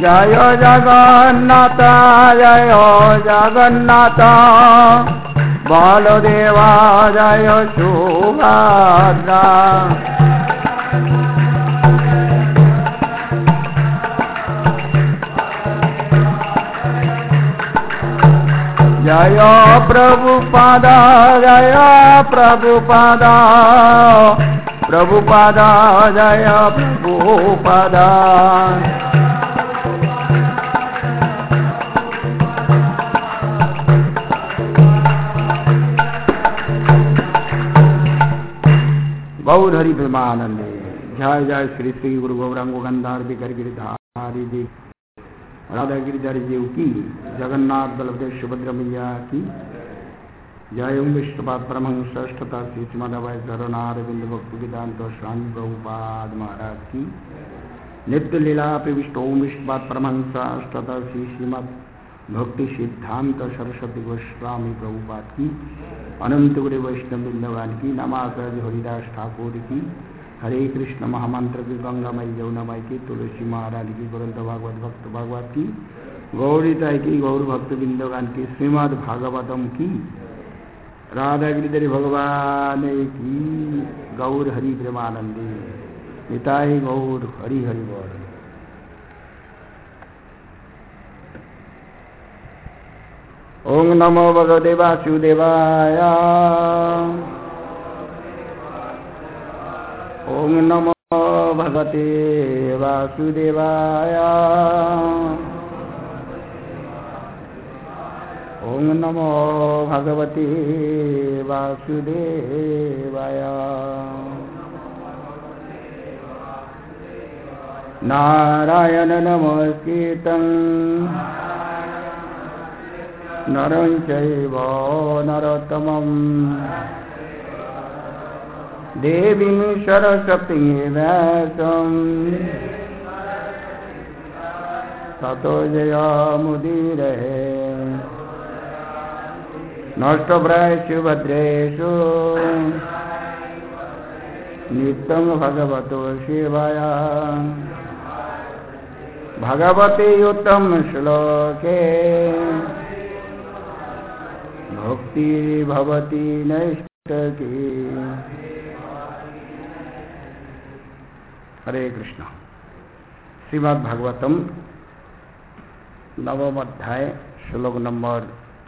जय जगन्नाथ जय जगन्नाथ बलदेवा जय सुभद्रा जय प्रभुपाद जय प्रभुपाद प्रभुपाद जय प्रभुपाद गौर हरि प्रेमानंदे। जय जय श्री श्री गुरु गौरांग गंधार बिकर गिरिधारी जी राधा गिरिधर जीव की, जगन्नाथ बलदेव सुभद्रा मैया की जय। ओम विष्णुपाद परमहंस षष्ठता श्री श्रीमद्भागवत धरणारविंद भक्ति वेदांत स्वामी प्रभुपाद महाराज की नित्य लीला प्रविष्ट। ओम विष्णुपाद परमहंस षष्ठता श्री श्रीमद भक्ति सिद्धांत सरस्वती गोस्वामी प्रभुपाद की, अनंत गुरु वैष्णव वृंदावन की, नमाचार्य हरिदास ठाकुर की, हरे कृष्ण महामंत्र की, गंगामयी यमुनामयी की, तुलसी महाराज की, ग्रंथ भागवत भक्त भागवत की, गौरीताई की, गौर भक्त बिंदुगान की, श्रीमद् भागवतम की, राधा गिरिधर भगवान की, गौर हरि प्रेमानंदे। निताय गौर हरि हरि बोल। ओम नमो भगवते वासुदेवाय ओम नमो भगवते वासुदेवाय ओम नमो भगवते वासुदेवाय। नारायण नमस्कृतं नरं चैव नरोत्तमं देवीं सरस्वतीं व्यासं ततो जयमुदीरये। नष्टप्रायेषु भद्रेषु नित्यं भगवतो सेवया भगवते उत्तम श्लोके भक्ति भवति नैष्ठिकी। हरे कृष्ण। श्रीमद् भागवतम नवम अध्याय श्लोक नंबर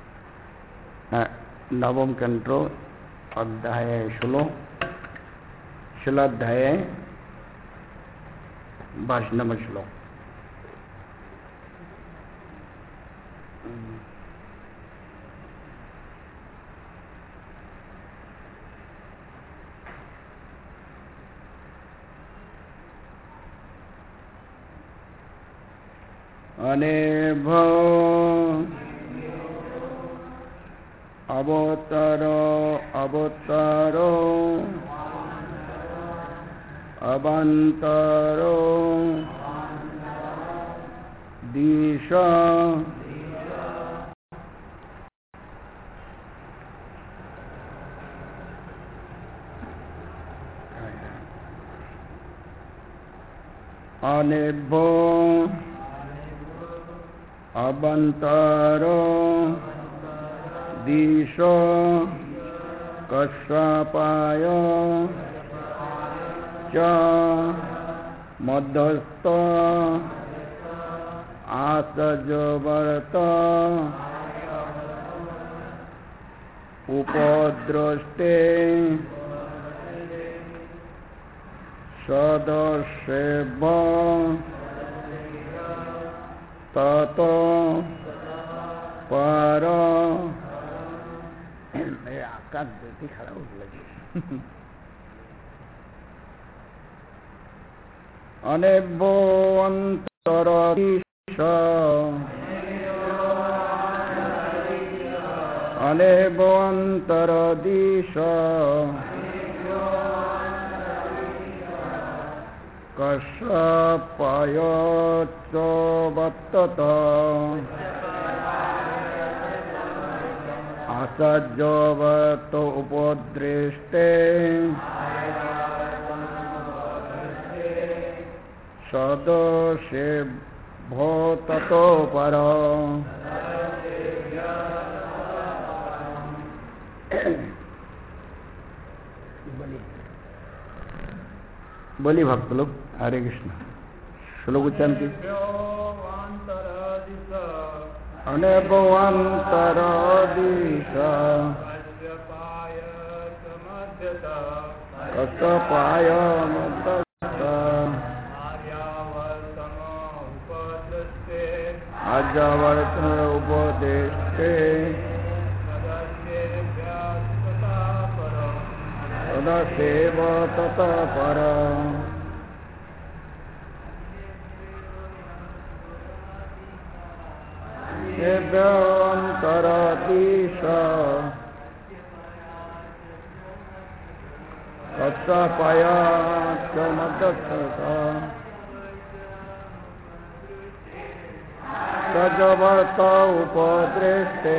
नवम कंट्रो अध्याय शिलाध्याय 22 श्लोक। अनेभो अवतरो अवतरो अवंतरो दिश अनेभो अवंतरो दिशो कश्यपाय च मध्यस्थ आसजवर्त उपद्रष्टे सदस्येव ततो पर आकाश देती खड़ा हो लगी। अनेभो अंतरदिश अनेभो अंतरदिश कश्यपायच वर्तत आसजवर्त उपद्रष्टे सदस्येव भो ततो परो बोलिए भक्त लोग। हरे कृष्ण। श्लोक उच्चारण की। अनेभवंतरदिशा कष्टपाय आर्यावर्त उपदेष्टे तदसेव ततः परम्। अन्तरदिशा कष्टपाया च मदक्षता तजवर्त उपद्रष्टे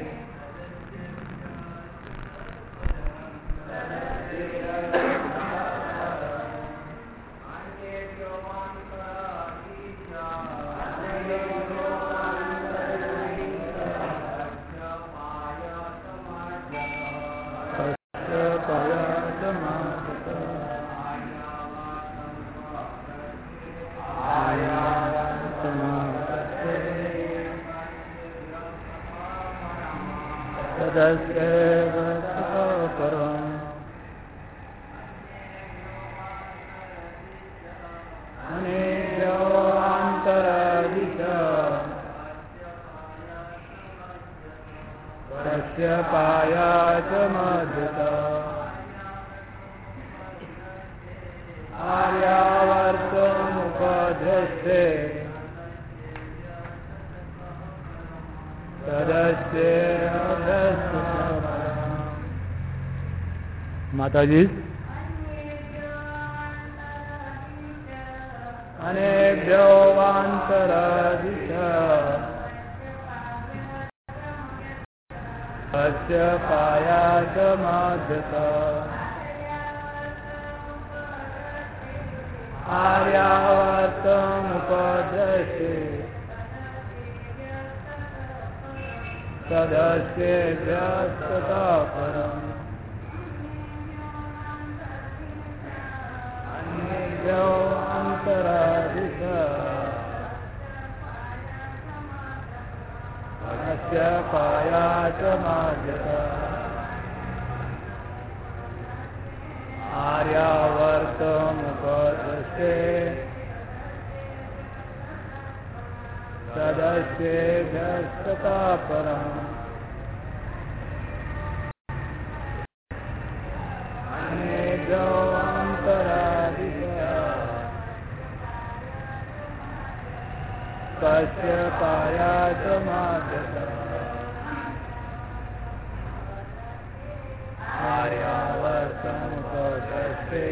माता जी। अनेभ्यो वान्तरदिशा कस्य पाया च मध्यता आर्यावर्तमुपद्रष्टे तदस्येभ्यस्ततः परम्। अन्तरादिशा कस्य पाया च मध्यता आर्यावर्तमुपद्रष्टे तदस्येभ्यस्ततः परम्। अनेभ्यो अन्तरादिशा कस्य पाया च मध्यता आर्यावर्तमुपद्रष्टे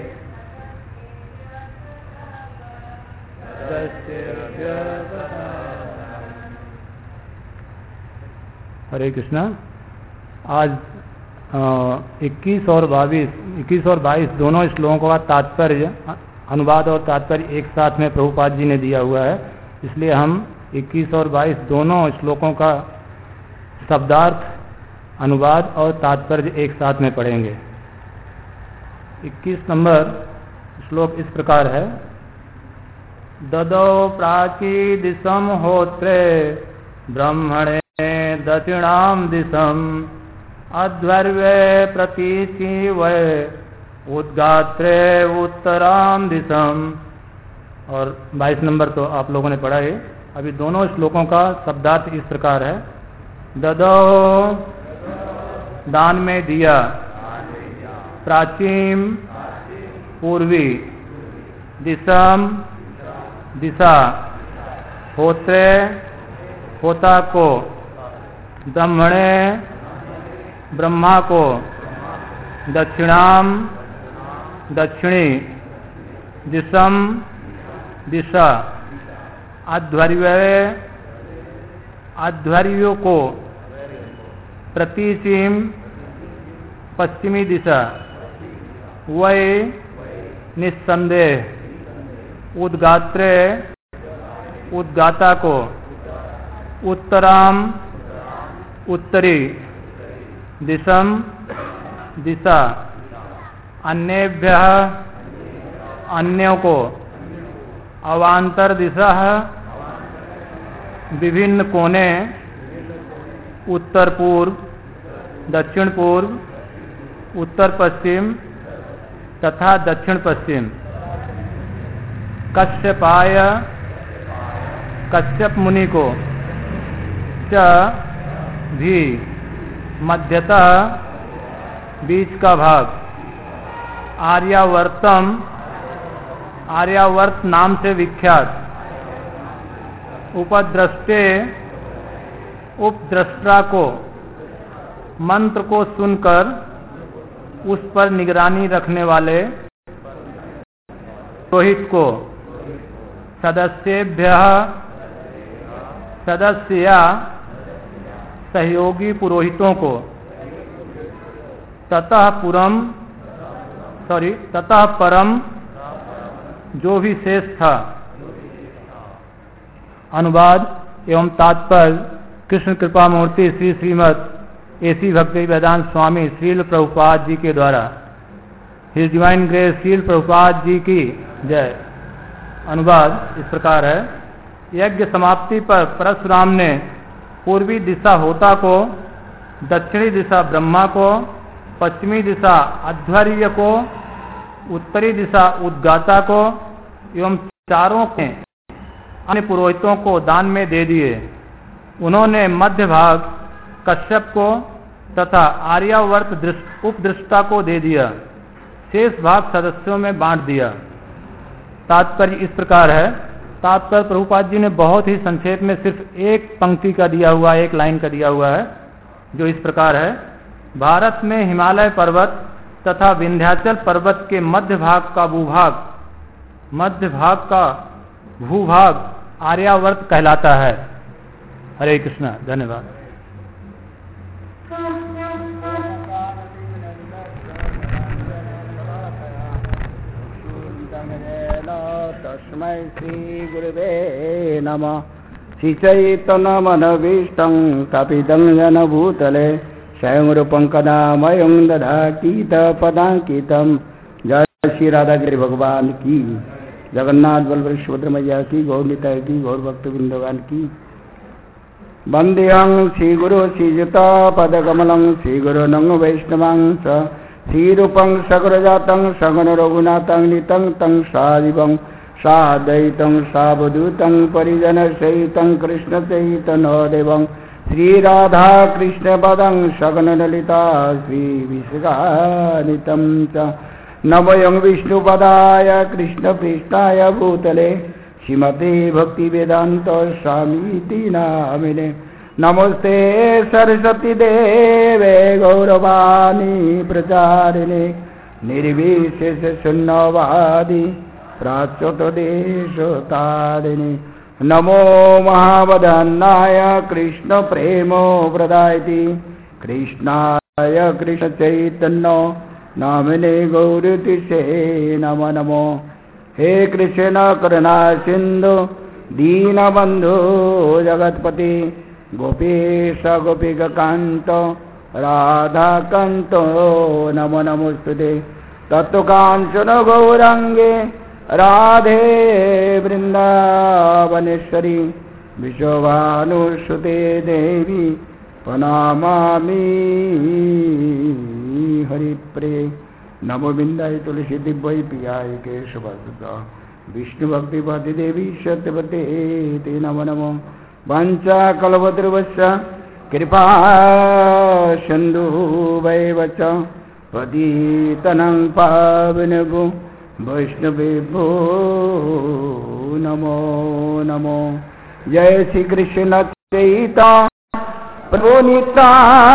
हरे कृष्णा। आज 21 और 22 दोनों श्लोकों का तात्पर्य, अनुवाद और तात्पर्य एक साथ में प्रभुपाद जी ने दिया हुआ है, इसलिए हम 21 और 22 दोनों श्लोकों का शब्दार्थ, अनुवाद और तात्पर्य एक साथ में पढ़ेंगे। 21 नंबर श्लोक इस प्रकार है। ददौ प्राची दिशम होत्रे ब्रह्मणे दक्षिणाम दिशम अध्वर्वे प्रतीचि वै उद्गात्रे उत्तराम दिशम। और 22 नंबर तो आप लोगों ने पढ़ा है। अभी दोनों श्लोकों का शब्दार्थ इस प्रकार है। ददौ दान में दिया, प्राचीन पूर्वी, दिशम दिशा, होत्रे होता को, ब्रह्मणे ब्रह्मा को, दक्षिणाम दक्षिणी, दिशम दिशा, अध्वर्यों को, प्रतीचीम पश्चिमी दिशा, वै निस्संदेह, उद्गात्रे उद्गाता को उत्तराम उत्तरी दिशम दिशा अन्येभ्यः अन्यों को अवांतर दिशा विभिन्न कोने उत्तर पूर्व दक्षिण पूर्व उत्तर पश्चिम तथा दक्षिण पश्चिम कश्यपाय कश्यप मुनि को च भी मध्यतः बीच का भाग आर्यावर्तम आर्यावर्त नाम से विख्यात उपद्रष्टे उपद्रष्टा को मंत्र को सुनकर उस पर निगरानी रखने वाले पुरोहित को सदस्येभ्यः सदस्य सहयोगी पुरोहितों को ततः परम जो भी शेष था। अनुवाद एवं तात्पर्य कृष्ण कृपा मूर्ति श्री श्रीमद एसी भक्ति वेदांत स्वामी श्रील प्रभुपाद जी के द्वारा। His divine grace Srila Prabhupad ji की जय। अनुवाद इस प्रकार है। यज्ञ समाप्ति पर परशुराम ने पूर्वी दिशा होता को, दक्षिणी दिशा ब्रह्मा को, पश्चिमी दिशा अध्वर्य को, उत्तरी दिशा उद्गाता को एवं चारों के अन्य पुरोहितों को दान में दे दिए। उन्होंने मध्य भाग कश्यप को तथा आर्यावर्त उपदृष्टा को दे दिया। शेष भाग सदस्यों में बांट दिया। तात्पर्य इस प्रकार है। तात्पर्य प्रभुपाद जी ने बहुत ही संक्षेप में सिर्फ एक पंक्ति का दिया हुआ, एक लाइन का दिया हुआ है, जो इस प्रकार है। भारत में हिमालय पर्वत तथा विंध्याचल पर्वत के मध्य भाग का भूभाग आर्यावर्त कहलाता है। हरे कृष्णा। धन्यवाद। तस्मै श्री गुरुवे नमः। श्री चैतन्यमनभीष्टं स्थापितं येन भूतले स्वयं रूपं कदा मह्यं ददाति पदांकितं। जय श्री राधा गिरि भगवान की, जगन्नाथ बलभद्र सुभद्रा मैया की, गौर निताई की, गौर भक्त वृंदवान की। वंदेहं श्री गुरु श्रीयुता पदकमलं श्री गुरु नंग वैष्णवां च श्रीरूपं सगरजातं सगन रघुनाथं नितं तं सादिवं साद्वैतं सावधूतं परिजन सहितं कृष्ण चैतन्यदेवं श्री राधा कृष्ण पदं सगन ललिता श्री विशाखानितं च। नमोऽयं विष्णुपदाय कृष्ण पृष्ठाय भूतले श्रीमते भक्ति वेदांत स्वामीति नामिने। नमस्ते सरस्वती देवे गौरवाणी प्रचारिणे निर्विशेष शून्यवादी प्राच्युत देशतारिणे। नमो महावदन्नाय कृष्ण प्रेमो प्रदायति कृष्णाय कृष्ण चैतन्य नामिने गौरतिसे नमो नमो। हे कृष्ण करुणा सिंधु दीनबंधु जगतपति गोपीश गोपिकांत राधाकांत नमो नमोस्तुते। तत्कांचन गौरांगे राधे वृंदावनेश्वरी विश्वभानुसुते देवी प्रणमामि हरिप्रिये। नमो बिंदाय तुलसी दिव्य पियाय केशवसुता विष्णु भक्ति पति देवी सत्यवते ते नमो नमो। वाञ्छा कल्पतरुश्च कृपा सिन्धुभैव च पतितनं पावनेभ्यो वैष्णवेभ्यो नमो नमो। जय श्री कृष्ण चैतन्य प्रभु नित्यानंद।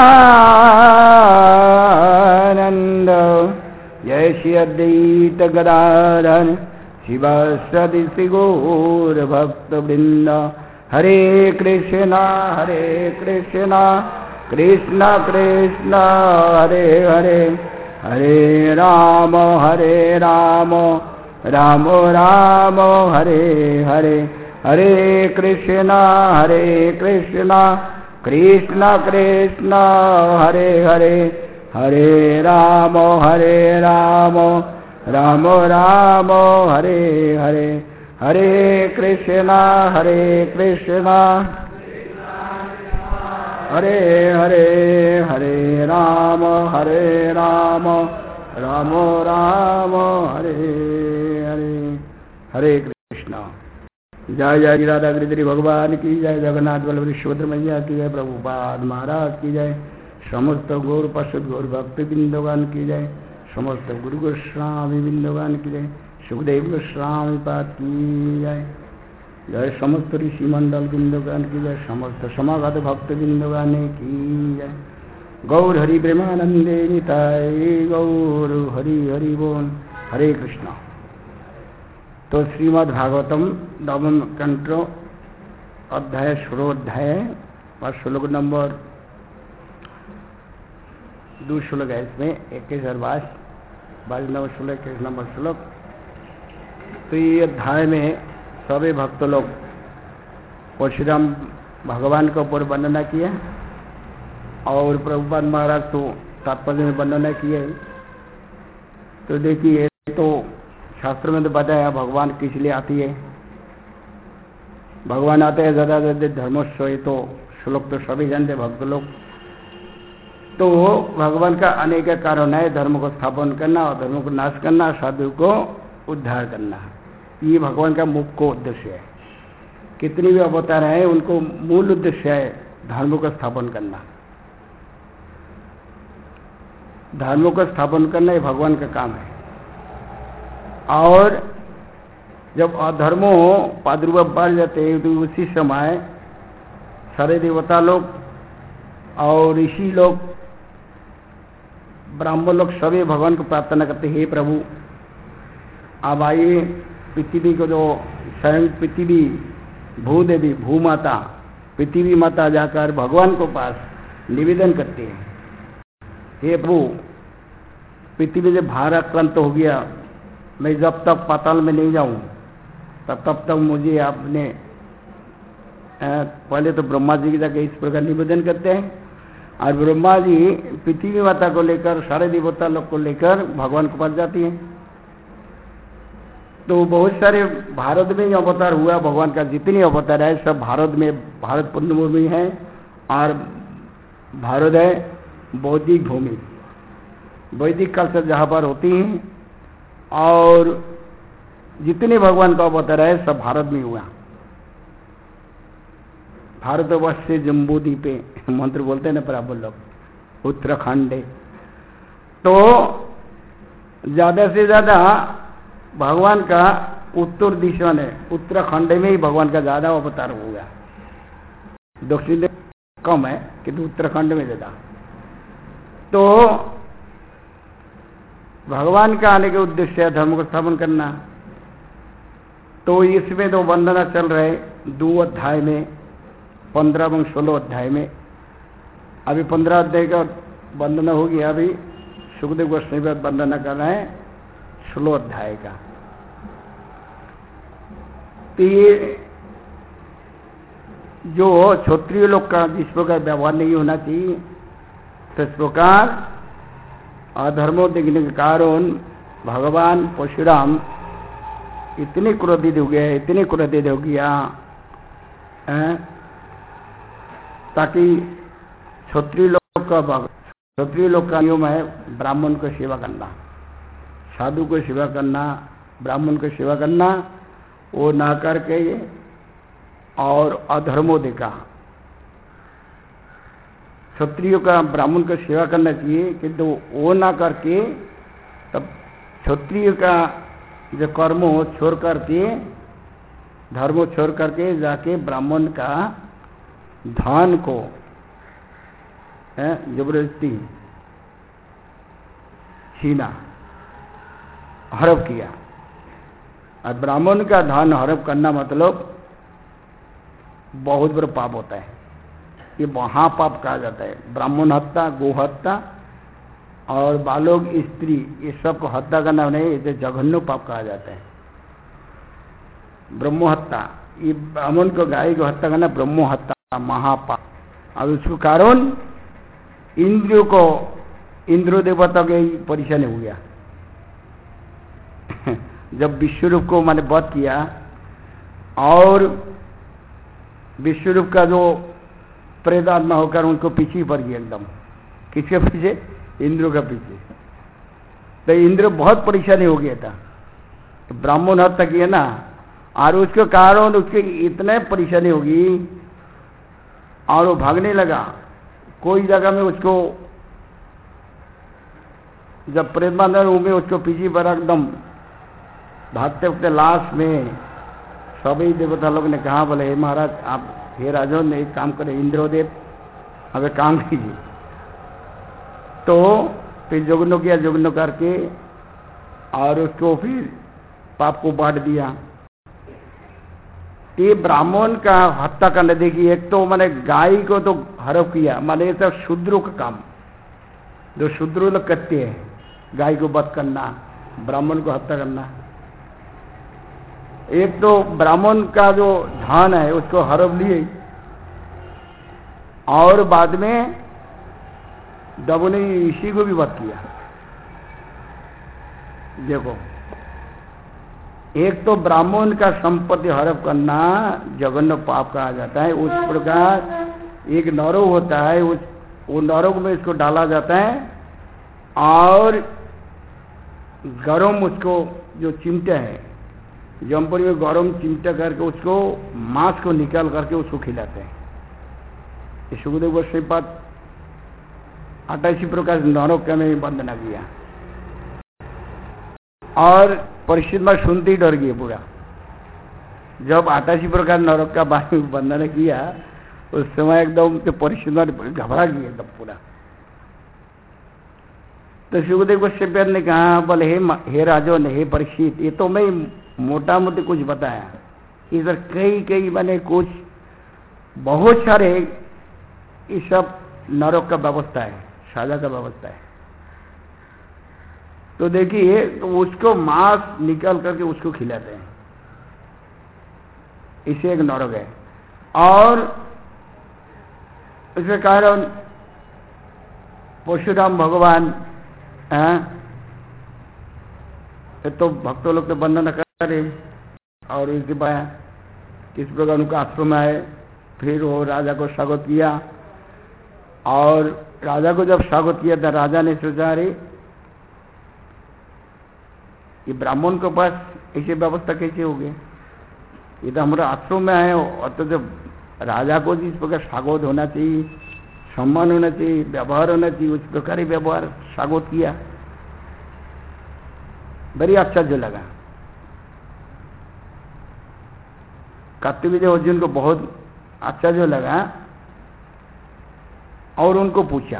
जय श्री अद्वैत गदाधर शिवासादि श्री गौर भक्त वृंद। हरे कृष्णा कृष्ण कृष्ण हरे हरे हरे राम राम राम हरे हरे हरे कृष्णा कृष्ण कृष्ण हरे हरे, हरे राम राम राम हरे हरे, हरे कृष्णा हरे हरे, हरे राम राम राम हरे हरे, हरे कृष्णा। जय जय राधा गिरिधरी भगवान की जय, जगन्नाथ बलभद्र सुभद्रा मैया की जय, प्रभुपाद महाराज की जय, समस्त गौर पशुद गौर भक्त बिंदुगान की जय, समस्त गुरु गोस्वामी बिंदुगान की जय, सुखदेव गोस्वामी पाद की जय, जय समस्त ऋषि मंडल बिंदुगान की जय, समस्त समागत भक्त बिंदुगान की जय। गौर हरि प्रेमानंदे निताय गौर हरि हरि बोल। हरे कृष्णा। तो श्रीमद् भागवतम नवम कंट्रो अध्याय षोडोध्याय और श्लोक नंबर 2 श्लोक है इसमें, 21 और 22 नंबर श्लोक, 21 नंबर श्लोक। तो ये अध्याय में सभी भक्त लोग परशुराम भगवान के ऊपर वर्णना किया और प्रभुपाद महाराज तो तात्पर्य में वर्णना किए। तो देखिए, तो शास्त्र में तो बताया भगवान किस लिए आती है, भगवान आते हैं ज्यादा धर्मोत्सव, तो श्लोक तो सभी जानते भक्त लोग। तो भगवान का अनेक कारण है, धर्म को स्थापन करना और धर्म को नाश करना, साधु को उद्धार करना, ये भगवान का मुख्य उद्देश्य है। कितनी भी अवतार है उनको मूल उद्देश्य है धर्म को स्थापन करना, धर्म को स्थापन करना ये भगवान का काम है। और जब अधर्मो प्रादुर्भाव बढ़ जाते हैं तो उसी समय सारे देवता लोग और ऋषि लोग, ब्राह्मण लोग सभी भगवान को प्रार्थना करते हैं, हे प्रभु अब आइए पृथ्वी को, जो स्वयं पृथ्वी भूदेवी भूमाता पृथ्वी माता जाकर भगवान को पास निवेदन करते हैं, हे प्रभु पृथ्वी से भार आक्रांत हो गया, मैं जब तक पाताल में नहीं जाऊं तब तक मुझे आपने, पहले तो ब्रह्मा जी की जाकर इस प्रकार निवेदन करते हैं और ब्रह्मा जी पृथ्वी माता को लेकर सारे देवता लोग को लेकर भगवान के पास जाती हैं। तो बहुत सारे भारत में ही अवतार हुआ, भगवान का जितने अवतार है सब भारत में, भारत पुण्यभूमि है और भारत है बौद्धिक भूमि, वैदिक कल्चर जहाँ पर होती है और जितने भगवान का अवतार है सब भारत में हुआ। भारतवर्ष से जम्बू द्वीपे मंत्र बोलते हैं ना बराबर लोग, उत्तराखंड। तो ज्यादा से ज्यादा भगवान का उत्तर दिशा में, उत्तराखंड में ही भगवान का ज्यादा अवतार हुआ, दक्षिण में कम है किंतु उत्तराखंड में ज्यादा। तो भगवान का आने के उद्देश्य है धर्म को स्थापन करना। तो इसमें तो वंदना चल रहे 2 अध्याय में, 15 एवं 16 अध्याय में। अभी 15 अध्याय का वंदना हो गया, अभी सुखदेव गोस्वामी वंदना कर रहे हैं 16 अध्याय का। तो ये जो क्षत्रिय लोग का जिस प्रकार व्यवहार नहीं होना चाहिए, तो इस प्रकार अधर्मो देखने के कारण भगवान परशुराम इतने क्रोधित हो गया, इतने क्रोधित हो गया ताकि क्षत्रिय लोग का नियम है ब्राह्मण को सेवा करना, साधु को सेवा करना, ब्राह्मण को सेवा करना, वो ना करके और अधर्मो देखा। क्षत्रियो का ब्राह्मण को सेवा करना चाहिए किंतु वो ना करके तब क्षत्रिय का जो कर्म हो छोड़ करके, धर्म छोड़ करके जाके ब्राह्मण का धन को जबरदस्ती छीना, हड़प किया। और ब्राह्मण का धन हड़प करना मतलब बहुत बड़ा पाप होता है, ये महापाप कहा जाता है। ब्राह्मण हत्या, गो हत्या और बालक स्त्री, ये सब को हत्या करना नहीं, इसे जघन्य पाप कहा जाता है। ब्रह्म हत्या ये ब्राह्मण को गाय को हत्या करना ब्रह्म हत्या महापाप। और उसको कारण इंद्रियों को, इंद्र देवता के परेशानी हो गया। जब विश्वरूप को मैंने वध किया और विश्वरूप का जो प्रेतात्मा होकर उनको पीछे पड़ गया एकदम। किसके पीछे? इंद्र का पीछे। तो इंद्र बहुत परेशानी हो गया था, ब्राह्मण हत्या किया ना, और उसके कारण उसके इतने परेशानी होगी और वो भागने लगा। कोई जगह में उसको जब प्रेतमा अंदर होंगे उसको पीछे पर एकदम भागते वक्त लाश में सभी देवता लोग ने कहा, बोले हे महाराज, आप हे राजन ने एक काम करें, इंद्रदेव हमें काम कीजिए। तो फिर जुगनू किया, जुगनू करके और उसको फिर पाप को बांट दिया। ये ब्राह्मण का हत्या करने, देखिए एक तो मैंने गाय को तो हरफ किया, माने ये सब शूद्रों का काम, जो शूद्र लोग करते हैं, गाय को वध करना, ब्राह्मण को हत्या करना। एक तो ब्राह्मण का जो धन है उसको हड़प लिए और बाद में दबोने इसी को भी वध किया। देखो, एक तो ब्राह्मण का संपत्ति हड़प करना जघन्य पाप कहा जाता है। उस प्रकार एक नरक होता है, वो नरक में इसको डाला जाता है और गरम उसको जो चिमटा है, जमपुरी में गरम चिमटा करके उसको मांस को निकाल करके उसको खिलाते हैं। सुखदेव गोस्वामी पाद 28 प्रकार नरक का में वंदना किया और परिषद में सुनते ही डर गए पूरा। जब 88 प्रकार नरक का वंदना किया उस समय एकदम तो परिषद में घबरा गया एकदम पूरा। तो सुखदेव गोस्वामी ने कहा, बोले हे राजन, हे परीक्षित, ये तो मैं मोटा मोटी कुछ बताया, इधर कई कई मैंने कुछ बहुत सारे इस सब नरक का व्यवस्था है, साजा का व्यवस्था है। तो देखिए, तो उसको मांस निकाल करके उसको खिलाते हैं, इसे एक नरक है। और इसके कारण परशुराम भगवान तो भक्तों लोग तो वंदना करे और इसके बाद किस प्रकार उनका आश्रम आए, फिर वो राजा को स्वागत किया। और राजा को जब स्वागत किया था, राजा ने सोचा, अरे ये ब्राह्मण के पास ऐसी व्यवस्था कैसे हो गई, ये तो हमारा आश्रम में आए। और तो जब राजा को जिस प्रकार स्वागत होना चाहिए, सम्मान होना चाहिए, व्यवहार होना चाहिए, उस प्रकार ही व्यवहार स्वागत किया। बड़ी आश्चर्य लगा। कार्तिक अर्जुन को बहुत आश्चर्य लगा और उनको पूछा,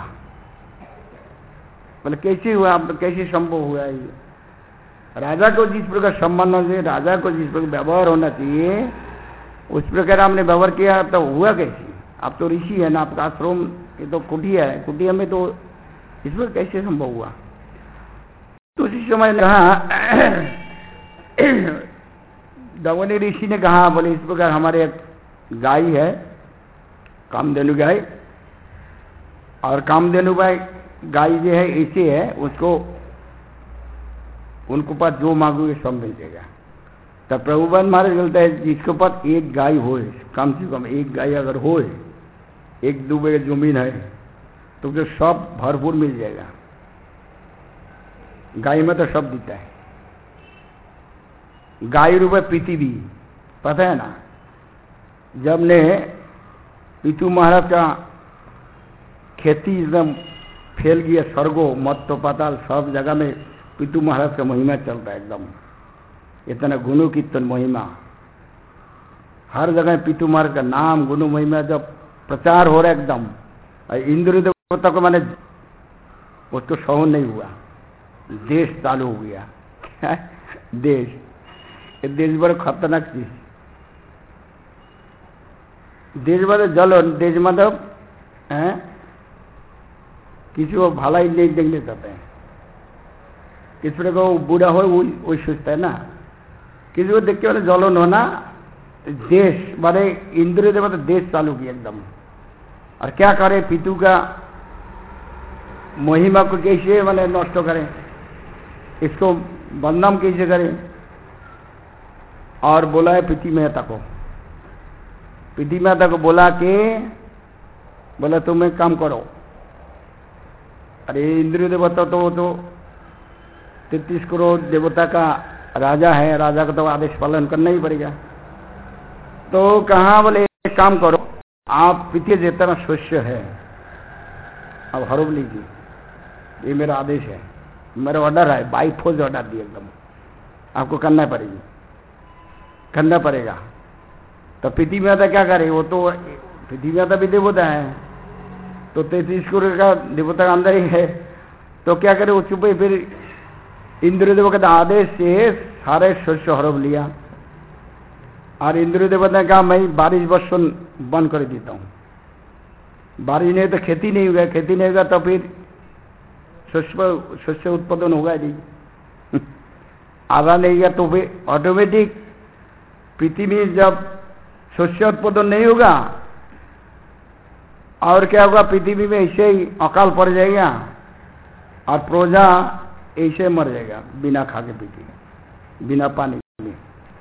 बोले कैसे हुआ, आप कैसे संभव हुआ ये? राजा को जिस प्रकार सम्मान होना चाहिए, राजा को जिस प्रकार व्यवहार होना चाहिए, उस प्रकार आपने व्यवहार किया, तो हुआ कैसे? आप तो ऋषि है ना, आपका आश्रम ये तो कुटिया है, कुटिया में तो इसमें कैसे संभव हुआ? तो उसी समय ने कहा, दवनी ऋषि ने कहा, बोले इस प्रकार हमारे एक गाय है, कामधेनु गाय, और कामधेनु गाय जो है ऐसे है, उसको उनको पास जो मांगोगे सब मिल जाएगा। तो प्रभुपाद महाराज बोलता है, जिसके पास एक गाय हो, कम से कम एक गाय अगर हो, 1-2 बीघा जमीन है, तो उसे सब भरपूर मिल जाएगा। गाय में तो सब दिखता है। गाय रूप पृथ्वी, पता है ना, जब ने पितु महाराज का खेती एकदम फैल गया, स्वर्गो मत्तो पाताल सब जगह में पितु महाराज का महिमा चलता है एकदम, इतना गुणों कीर्तन महिमा हर जगह, पितु महाराज का नाम गुणों महिमा जब प्रचार हो रहा है एकदम। इंद्र देवता को मैंने उसको सहन नहीं हुआ, देश चालू हो गया। देश, देश बड़ा खतरनाक चीज। देश मतलब जल, देश मतलब किसी को भलाई नहीं देखने चाहते हैं, किसी को बूढ़ा हो वही सोचता है ना, किसी को देख के वाले जलन होना देश माने इंद्र देवता देश चालू किया एकदम। और क्या करे, पितु का महिमा को कैसे माने नष्ट करें, इसको बदनाम कैसे करें। और बोला है पिति मेहता को, पिति मेहता को बोला कि बोला तुम एक काम करो। अरे इंद्र देवता तो 33 करोड़ देवता का राजा है, राजा का तो आदेश पालन करना ही पड़ेगा। तो कहा बोले एक काम करो, आप पिता जितना शिष्य है अब हड़प लीजिए, ये मेरा आदेश है, मेरा ऑर्डर है, बाई फोर्स ऑर्डर दिया एकदम, आपको करना पड़ेगी, करना पड़ेगा। तो पिति मेहता क्या करे, वो तो पिति मेहता भी देवता है, तो 33 करोड़ का देवता का अंदर ही है, तो क्या करे वो चुपे फिर इंद्रदेव के आदेश से सारे शस्य हड़प लिया। और इंद्रदेव ने कहा मैं बारिश वर्षण बंद कर देता हूँ, बारिश नहीं तो खेती नहीं होगा, खेती नहीं होगा तो फिर शस्य उत्पादन होगा नहीं, आधा नहीं गया तो फिर ऑटोमेटिक पृथ्वी में जब शस्य उत्पादन नहीं होगा और क्या होगा, पृथ्वी में ऐसे ही अकाल पड़ जाएगा और प्रजा ऐसे मर जाएगा बिना खा के पी के, बिना पानी में।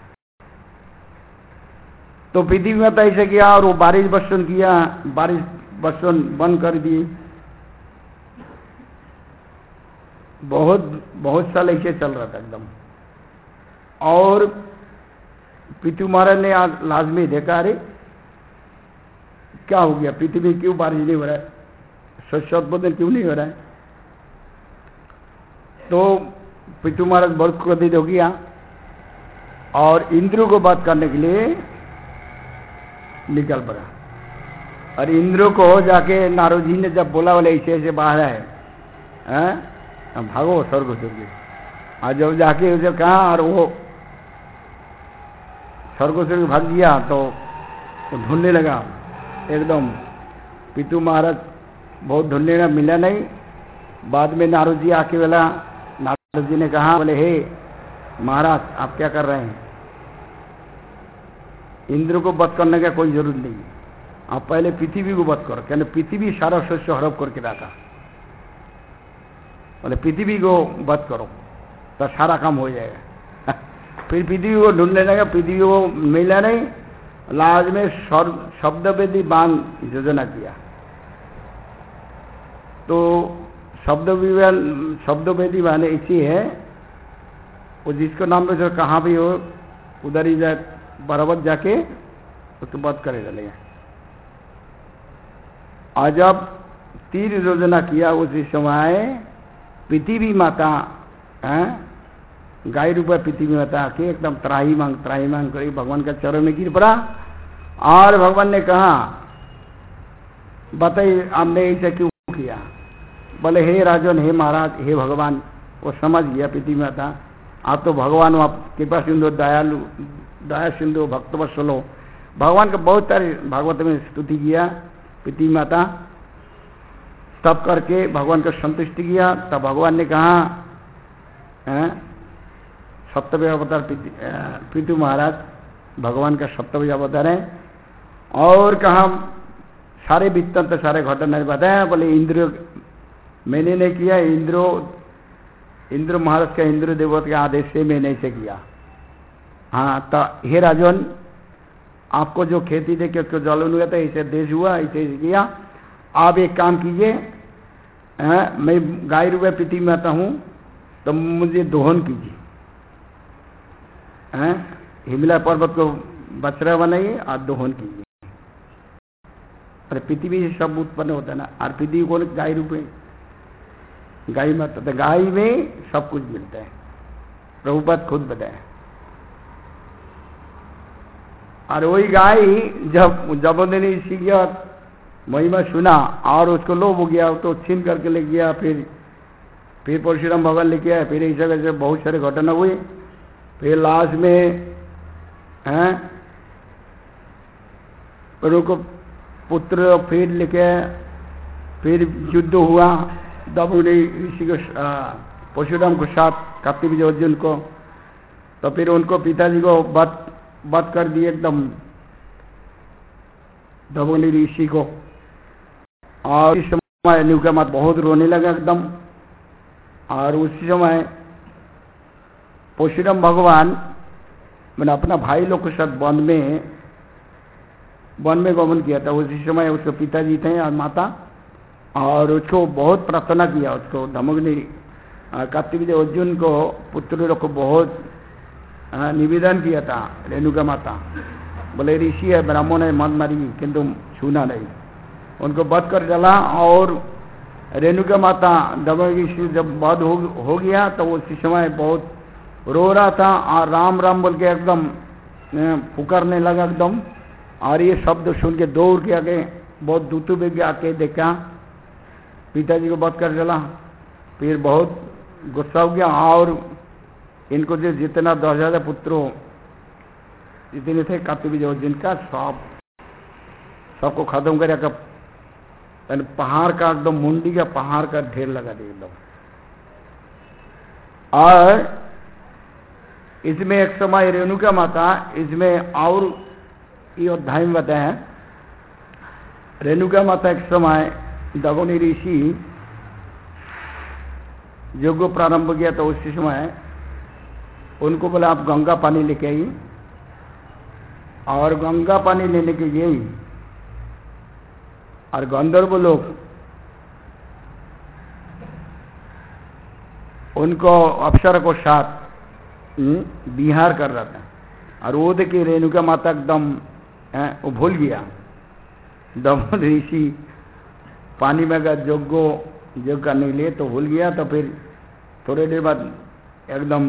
तो पृथ्वी में तो ऐसे किया और वो बारिश वर्षण किया, बारिश वर्षण बंद कर दी। बहुत साल ऐसे चल रहा था एकदम। और पृथ्वी महाराज ने आज लाजमी देखा, अरे क्या हो गया, पृथ्वी में क्यों बारिश नहीं हो रहा है, शस्य उत्पादन क्यों नहीं हो रहा है। तो पृथ्वी महाराज बहुत क्रोधित हो गया और इंद्र को बात करने के लिए निकल पड़ा। और इंद्र को जाके नारद जी ने जब बोला बोले ऐसे ऐसे बाहर है, भागो स्वर्ग से। और जब जाके उसे कहा और वो स्वर्ग से भाग गया तो ढूंढने लगा एकदम। पितु महाराज बहुत ढूंढने लगा, मिला नहीं। बाद में नारद जी आके बोला, नारद जी ने कहा बोले हे महाराज आप क्या कर रहे हैं, इंद्र को वध करने का कोई जरूरत नहीं, आप पहले पृथ्वी को वध करो, कहने पृथ्वी सारा शस्य हड़प करके रखा, बोले पृथ्वी को वध करो तो सारा काम हो जाएगा। फिर पृथ्वी को ढूंढने लगा, पृथ्वी को मिला नहीं। लाज में शब्दवेदी बाण योजना किया। तो शब्दवेदी बाण ऐसी है, वो जिसको नाम पे जो कहाँ भी हो उधर ही जाए, बराबर जाके उसको वध करे चलेगा। आज जब तीर योजना किया उसी समय पृथ्वी माता गाय रूपा पृथ्वी माता आके एकदम त्राही मांग करी भगवान का चरण में गिर पड़ा। और भगवान ने कहा बताइए आपने ऐसा क्यों किया। बोले हे राजन, हे महाराज, हे भगवान। वो समझ गया पृथ्वी माता, आप तो भगवान हो, आप कृपा सिंधु, दयालु, दया सिंधु, भक्तवत्सलो। भगवान का बहुत सारे भागवत में स्तुति किया पृथ्वी माता। तब करके भगवान को संतुष्टि किया। तब भगवान ने कहा सप्तम अवतार पृथ्वी महाराज भगवान का सप्तम अवतार है। और कहा सारे वृत्तांत सारे घटना बताया। बोले इंद्र मैंने नहीं किया, इंद्र महाराज का इंद्र देवता के आदेश से मैंने ऐसे किया। हाँ तो हे राजन, आपको जो खेती देके उसको जलन हुआ था, ऐसे देश हुआ, ऐसे किया। आप एक काम कीजिए, मैं गाय रूपये पृथ्वी में आता हूँ तो मुझे दोहन कीजिए, हिमालय पर्वत को बछड़ा बनाइए और दोहन कीजिए। अरे पृथ्वी से सब उत्पन्न होता है ना, और पृथ्वी को गाय रूपये गाय मत, तो गाय में सब कुछ मिलता है, प्रभुपाद खुद बताया। और वही गाय जब ने इसी का महिमा सुना और उसको लोभ हो गया तो छीन करके ले गया। फिर परशुराम भगवान लेके आए। फिर ऐसा कैसे बहुत सारे घटना हुए। फिर लास्ट में उनको पुत्र फिर लेके फिर युद्ध हुआ। तब उन्हें ऋषि को परशुराम को साथ कार्तिक अर्जुन को, तो फिर उनको पिताजी को वध कर दिए एकदम दमोदर ऋषि को। और इस समय रेणुका माता बहुत रोने लगा एकदम। और उसी समय परशुराम भगवान मैंने अपना भाई लोग के साथ वन में गमन किया था। उसी समय उसके पिताजी थे और माता, और उसको बहुत प्रार्थना किया। उसको धमग्नि कार्तिक अर्जुन को पुत्र लोग को बहुत निवेदन किया था। रेणुका माता बोले ऋषि है, ब्राह्मण है, मत मारी, किंतु छूना नहीं। उनको वध कर डाला। और रेणुका माता दमग्नि जब वध हो गया तो उसी समय बहुत रो रहा था और राम राम बोल के एकदम पुकारने लगा एकदम। और ये शब्द सुन के दौड़ के आके बहुत दूतु बेग आके देखा, पिताजी को वध कर डाला। फिर बहुत गुस्सा हो गया और इनको जो जितना 10,000 पुत्रों जितने थे कार्तिक जिनका सबको खत्म कर पहाड़ का एकदम मुंडी का पहाड़ का ढेर लगा दिया एकदम। और इसमें एक समय रेणुका माता, इसमें और ये अध्याय में बताया है, रेणुका माता एक समय दमोदर ऋषि यज्ञ प्रारंभ किया तो उसी समय उनको बोला आप गंगा पानी लेके आई। और गंगा पानी लेने के गई और गंधर्व लोग उनको अप्सरा को साथ विहार कर रहा था। और वो देखिए रेणुका माता एकदम वो भूल गया। दमोदर ऋषि पानी में अगर यज्ञ करने के लिए तो भूल गया। तो फिर थोड़ी देर बाद एकदम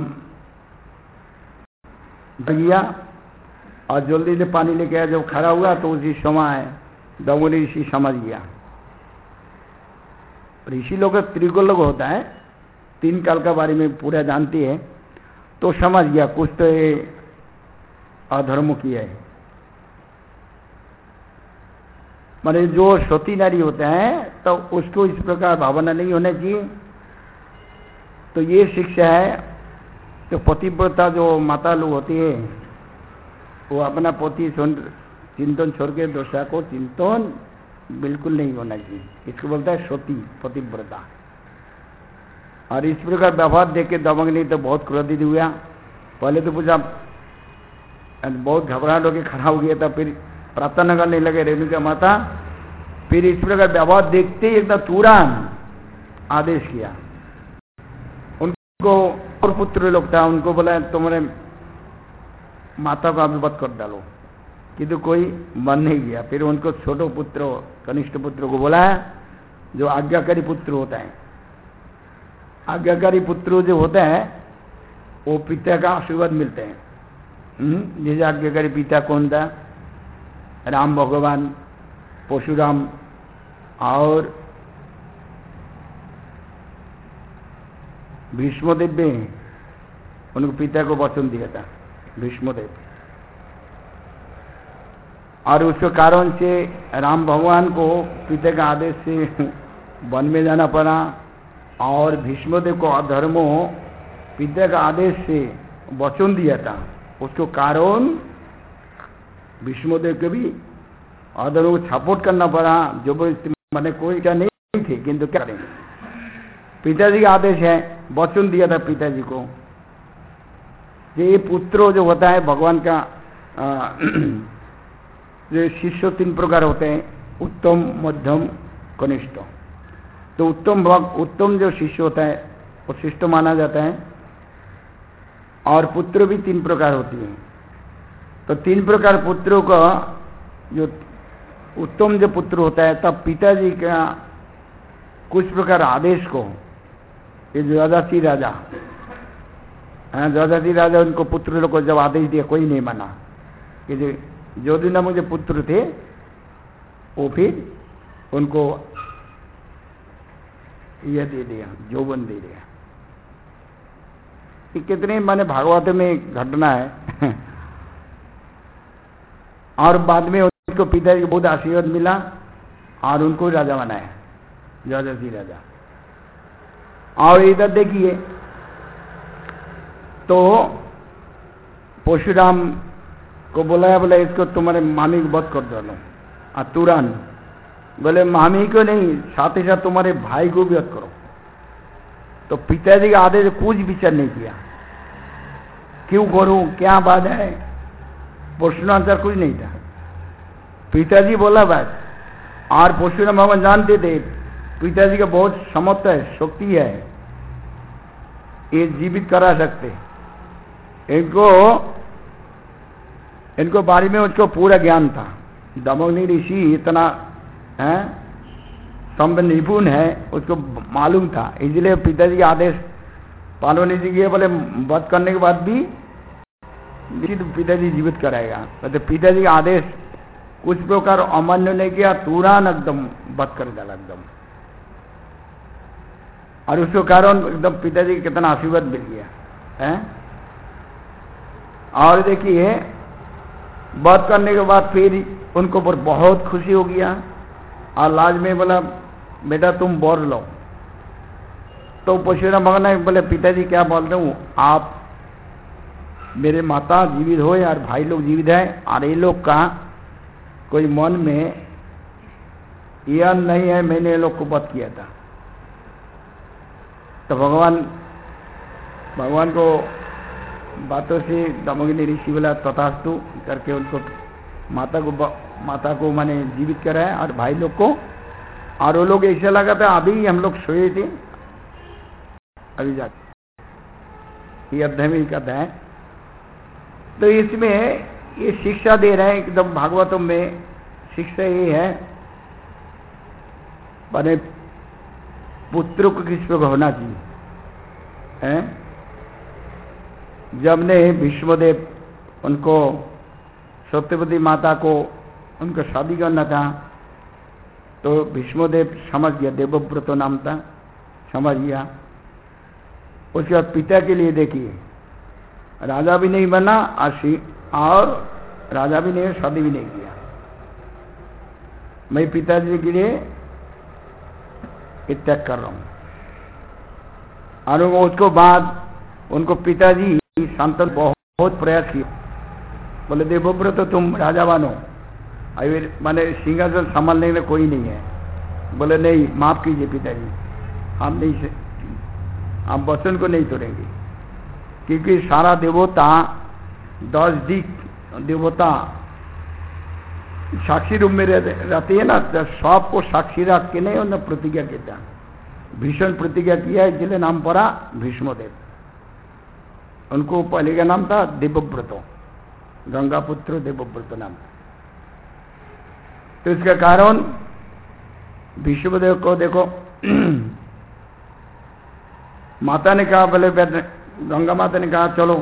गया और जल्दी से पानी लेके आया। जब खड़ा हुआ तो उसी समय दमोदर ऋषि समझ गया। ऋषि लोग त्रिगुण लोग होता है, 3 काल का बारे में पूरा जानती है, तो समझ गया कुछ तो ये अधर्म किया है। माने जो सती नारी होता है तो उसको इस प्रकार भावना नहीं होना चाहिए। तो ये शिक्षा है। तो पतिव्रता जो माता लोग होती है वो अपना पति चिंतन छोड़ के दूसरा को चिंतन बिल्कुल नहीं होना चाहिए। इसको बोलता है सती पतिव्रता। और इस प्रकार व्यवहार देख के दमग्नि तो बहुत क्रोधित हुआ। पहले तो पूछा, बहुत घबराहट होकर खड़ा हो गया था। फिर प्रार्थना करने लगे रेणुका माता। फिर इस प्रकार व्यवहार देखते ही एकदम तुरंत आदेश किया। उनको और पुत्र लोग था, उनको बोला तुम्हारे माता को अभिवत कर डालो, किंतु कोई मन नहीं गया। फिर उनको छोटो पुत्र कनिष्ठ पुत्र को बोला, जो आज्ञाकारी पुत्र होता है। आज्ञाकारी पुत्र जो होता है वो पिता का आशीर्वाद मिलते हैं। जैसे आज्ञाकारी पिता कौन था? राम भगवान, परशुराम और भीष्मदेव भी उनको पिता को वचन दिया था, भीष्मदेव। और उसके कारण से राम भगवान को पिता का आदेश से वन में जाना पड़ा। और भीष्मदेव को अधर्मो पिता का आदेश से वचन दिया था, उसको कारण भीष्मदेव को भी अधर्म को सपोर्ट करना पड़ा। जो मैंने कोई क्या नहीं थे, किंतु क्या करेंगे, पिताजी का आदेश है, वचन दिया था पिताजी को। ये पुत्र जो होता है भगवान का जो शिष्य 3 प्रकार होते हैं, उत्तम, मध्यम, कनिष्ठ। तो उत्तम जो शिष्य होता है वो शिष्ट माना जाता है। और पुत्र भी 3 प्रकार होती है। तो 3 प्रकार पुत्रों का जो उत्तम जो पुत्र होता है, तब पिताजी का कुछ प्रकार आदेश को, ये जजाति राजा, जजाति राजा उनको पुत्र लोग को जब आदेश दिया, कोई नहीं माना। कि जो दिन मुझे पुत्र थे वो फिर उनको यह दे दिया, यौवन दे दिया। ये कितने माने भागवत में घटना है। और बाद में उनको पिताजी को बहुत आशीर्वाद मिला और उनको राजा बनाया, जजाति राजा। और इधर देखिए तो परशुराम को बुलाया, बोला इसको तुम्हारे मामी को वध कर डालो। और तुरंत बोले मामी को नहीं, साथ ही साथ तुम्हारे भाई को भी वध करो। तो पिताजी के आदेश कुछ विचार नहीं किया, क्यों करूं, क्या बात है, प्रश्न आंसर कुछ नहीं था। पिताजी बोला बस। और परशुराम भगवान जानते थे पिताजी का बहुत समर्थ है, शक्ति है, ये जीवित करा सकते। इनको बारे में उसको पूरा ज्ञान था। दमोदर ऋषि इतना है संब निपुण है, उसको मालूम था, इसलिए पिताजी के आदेश पार्वती जी के बोले वध करने के बाद भी पिताजी जीवित कराएगा। तो पिताजी का आदेश कुछ प्रकार अमान्य नहीं किया, तुरंत एकदम वध कर डाला एकदम। और उसके कारण एकदम पिताजी को कितना आशीर्वाद मिल गया है। और देखिए वध करने के बाद फिर उनको पर बहुत खुशी हो गया और लाज में बोला बेटा तुम वर लो। तो परशुराम भगवान ने बोले पिताजी क्या बोल रहे हूँ, आप मेरे माता जीवित हो और भाई लोग जीवित है, और ये लोग का कोई मन में यह नहीं है मैंने ये लोग को वध किया था। तो भगवान को बातों से दमोदर ऋषि बोला तथास्तु करके उनको माता को माने जीवित कराया और भाई लोग को। और वो लोग ऐसा लगा था अभी हम लोग सोए थे, अभी जाके ये अध्याय में कहता है। तो इसमें ये शिक्षा दे रहे हैं एकदम भागवतम में शिक्षा ये है माने पुत्र को किस प्रकार होना चाहिए है। जब ने भीष्मदेव उनको सत्यवती माता को उनको शादी करना था तो भीष्मदेव समझ गया, देवव्रत नाम था, समझ गया। उसके बाद पिता के लिए देखिए राजा भी नहीं बना और राजा भी नहीं, शादी भी नहीं किया। मैं पिताजी के लिए त्याग कर रहा हूं। और उसको बाद उनको पिताजी शांतन बहुत प्रयास किया, बोले देवव्रत तो तुम राजा बनो, माने सिंहासन संभालने के लिए कोई नहीं है। बोले नहीं माफ कीजिए पिताजी, हम नहीं, हम वचन को नहीं तोड़ेंगे, क्योंकि सारा देवता 10 दिक देवता साक्षी रूप में रहती है ना, तो सबको साक्षी रख के नहीं उन्होंने प्रतिज्ञा किया, भीषण प्रतिज्ञा किया, इसलिए नाम पड़ा भीष्मदेव। उनको पहले का नाम था देवव्रत, गंगापुत्र देवव्रत नाम। तो इसका कारण भीष्मदेव को देखो माता ने कहा, बोले गंगा माता ने कहा चलो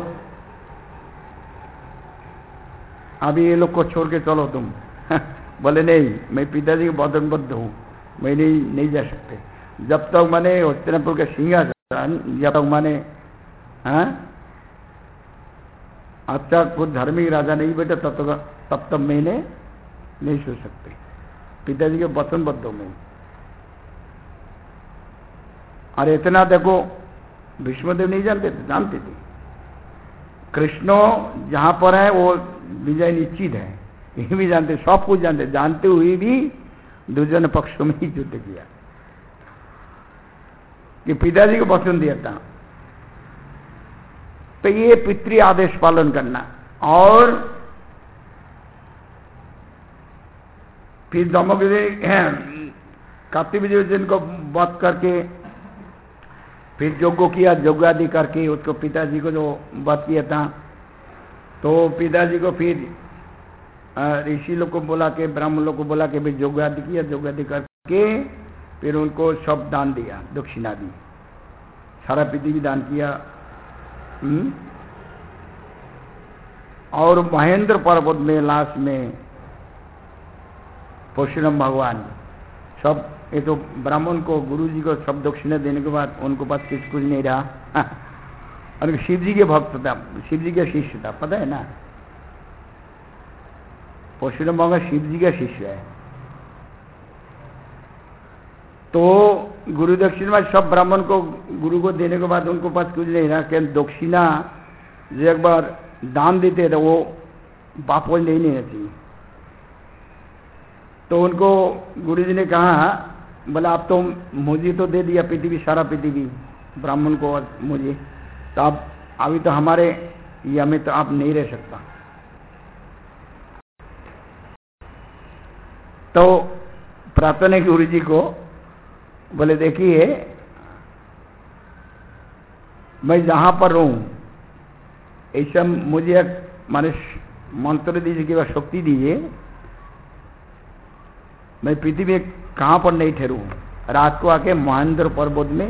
अभी ये लोग को छोड़ के चलो तुम बोले नहीं मैं पिताजी के वचनबद्ध हूं, मैं नहीं जा सकते। जब तक मैंने हस्तिनापुर के सिंहासन, जब तक मैंने अच्छा कुछ धार्मिक राजा नहीं बैठा तब तक मैंने नहीं सो सकते, पिताजी के वचनबद्ध हूं मैं। और इतना देखो भीष्मदेव नहीं जानते थे, जानते थे कृष्ण जहां पर है वो विजय निश्चित है, ये भी जानते, सब कुछ जानते, जानते हुए भी दुर्जन पक्ष में ही युद्ध किया कि पिताजी को वचन दिया था। तो ये पितृ आदेश पालन करना। और फिर दमोदर कार्तिक विजय को वध करके फिर यज्ञ किया, यज्ञादि करके उसको पिताजी को जो वध किया था, तो पिताजी को फिर ऋषि लोग को बोला के, ब्राह्मण लोग को बोला के भाई यज्ञादि किया, यज्ञादि करके फिर उनको सब दान दिया, दक्षिणा दी, सारा पृथ्वी दान किया। और महेंद्र पर्वत में लास्ट में परशुराम भगवान सब, ये तो ब्राह्मण को गुरु जी को सब दक्षिणा देने के बाद उनको पास कुछ नहीं रहा और शिव जी के भक्त था, शिव जी का शिष्य था, पता है ना, परशुराम भगवान शिव जी का शिष्य है। तो गुरु दक्षिणा सब ब्राह्मण को गुरु को देने के बाद उनको पास कुछ नहीं रहा, केवल दक्षिणा जो एक बार दान देते थे वो पापोल ले लेना चाहिए। तो उनको गुरुजी ने कहा, बोला आप तो मुझे तो दे दिया पृथ्वी, सारा पृथ्वी ब्राह्मण को और मुझे, तो आप अभी तो हमारे या में तो आप नहीं रह सकता। तो प्रार्थना ने गुरुजी को बोले, देखिए मैं जहां पर रहूं ऐसा मुझे एक माने मंत्र दीजिए कि वह शक्ति दीजिए, मैं पृथ्वी में कहां पर नहीं ठहरूं, रात को आके महेंद्र पर्वत में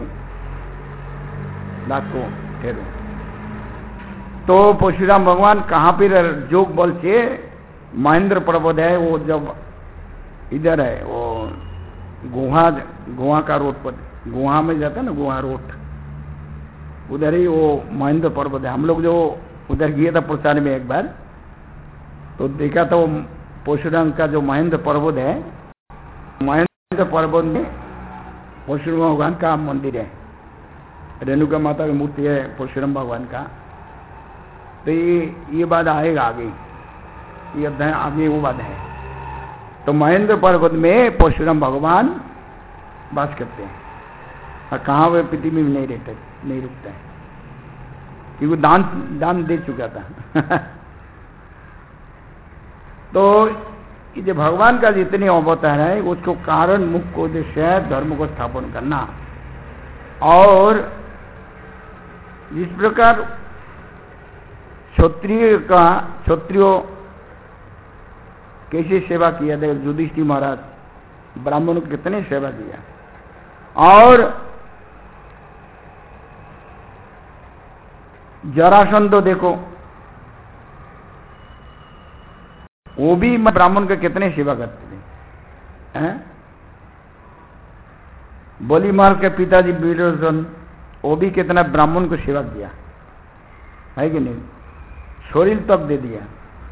रात को ठहरूं। तो परशुराम भगवान कहां पर जोग बल से महेंद्र पर्वत है, वो जब इधर है वो गुहा का रोड पर, गुहा में जाता है ना, गुहा रोड, उधर ही वो महेंद्र पर्वत है। हम लोग जो उधर गए था प्रचार में एक बार, तो देखा था वो परशुराम का जो महेंद्र पर्वत है, महेंद्र पर्वत में परशुराम भगवान का मंदिर है, रेणुका माता की मूर्ति है परशुराम भगवान का। तो ये बात आएगा आगे, ये अध्याय आगे वो बात है। तो महेंद्र पर्वत में परशुराम भगवान वास करते हैं, और कहाँ वे पृथ्वी में नहीं रहते, नहीं रुकता है, क्योंकि दान दे चुका था। तो ये जो भगवान का जितने अवतार है उसको कारण मुख्य उद्देश्य है धर्म को स्थापन करना। और जिस प्रकार क्षत्रियो कैसे सेवा किया था, युधिष्ठिर महाराज ब्राह्मणों को कितने सेवा किया, और जरासंध तो देखो वो भी ब्राह्मण के कितने सेवा करते थे, हैं? बलिमाल के पिताजी विरोचन, वो भी कितना ब्राह्मण को सेवा किया है कि नहीं, शरीर तक दे दिया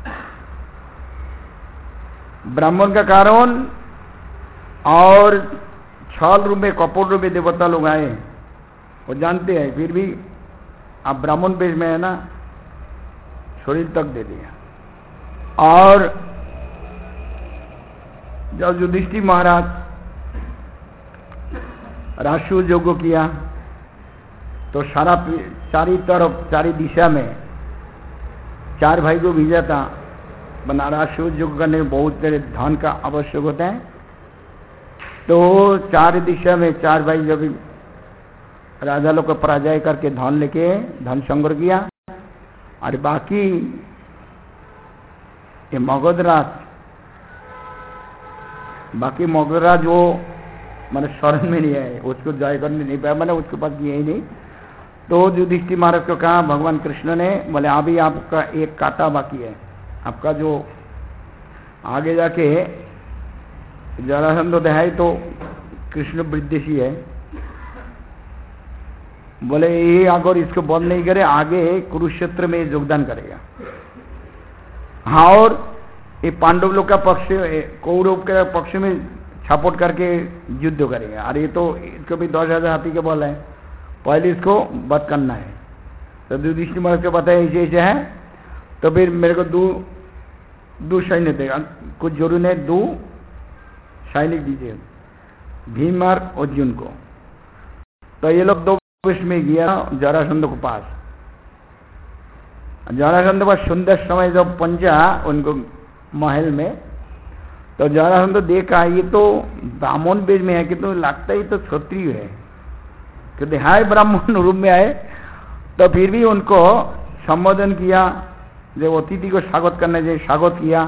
ब्राह्मण का कारण। और छल रूप में कपड़ रूप में देवता लोग आए, वो जानते हैं, फिर भी आप ब्राह्मण वेश में है ना, शरीर तक दे दिया। और जब युधिष्ठिर महाराज राष्ट्रीय यज्ञ किया तो चारी तरफ चारी दिशा में 4 भाई को भेजा था, बना राष्ट्रीय यज्ञ करने में बहुत तेरे धन का आवश्यक होता है। तो 4 दिशा में 4 भाई जब राजा लोग को पराजय करके धन लेके धन संग्रह किया, और बाकी ये मगधराज वो मैंने शरण में नहीं आए, उसको जय करने नहीं पाया, मैंने उसके पास ये ही नहीं। तो युधिष्ठिर महाराज को कहा भगवान कृष्ण ने, बोले अभी आपका एक कांटा बाकी है, आपका जो आगे जाके जरासंध है तो कृष्ण विद्वेषी है, बोले ये अगर इसको बंद नहीं करे आगे कुरुक्षेत्र में योगदान करेगा। हाँ, और ये पांडव लोग का पक्ष, कौरव के पक्ष में सपोर्ट करके युद्ध करेगा। अरे ये तो इसको भी 10,000 हाथी के बल है, पहले इसको वध करना है। तो युधिष्ठिर महाराज को बताया ऐसे ऐसे है, तो फिर मेरे को दो सैन्य देगा, कुछ जरूर नहीं, 2 सैनिक दीजिए, भीम और अर्जुन को। तो ये लोग 2 वेश में गया जरासंध के पास। जरासंध पर सुंदर समय जब पंचा उनको महल में, तो जरासंध देखा ये तो ब्राह्मण वेश में है, कि तो लगता ही तो क्षत्रिय है, क्योंकि हाय ब्राह्मण रूप में आए। तो फिर भी उनको संबोधन किया, जब अतिथि को स्वागत करने चाहिए स्वागत किया।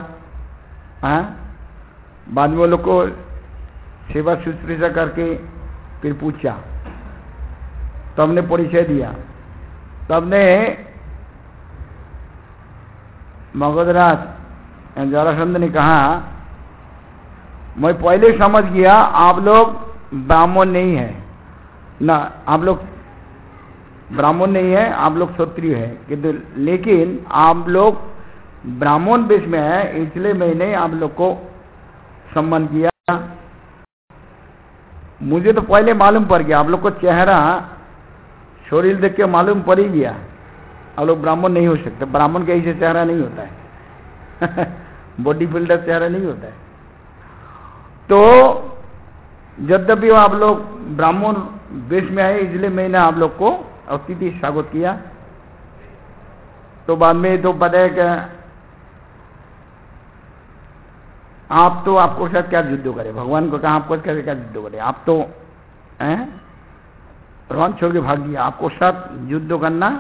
बाद में लोग को सेवा शुश्रूषा करके फिर पूछा, तब ने परिचय दिया। तब ने मगधराज जरासंध ने कहा, मैं पहले समझ गया आप लोग ब्राह्मण नहीं है ना, आप लोग ब्राह्मण नहीं है, आप लोग क्षत्रिय है, किंतु लेकिन आप लोग ब्राह्मण वेश में है, इसलिए मैंने आप लोग को सम्मान किया। मुझे तो पहले मालूम पड़ गया, आप लोग को चेहरा शरीर देख के मालूम पड़ ही गया, आप लोग ब्राह्मण नहीं हो सकते, ब्राह्मण का ऐसे चेहरा नहीं होता है। बॉडी बिल्डर चेहरा नहीं होता है। तो यद्यपि आप लोग ब्राह्मण वेश में आए, इसलिए मैंने आप लोग को अतिथि स्वागत किया। तो बाद में तो पता है कि आप तो आपको साथ क्या युद्ध करे, भगवान को कहा आपको कैसे क्या युद्ध करे, आप तो रौन छोड़ के भाग गया। आपको साथ युद्ध करना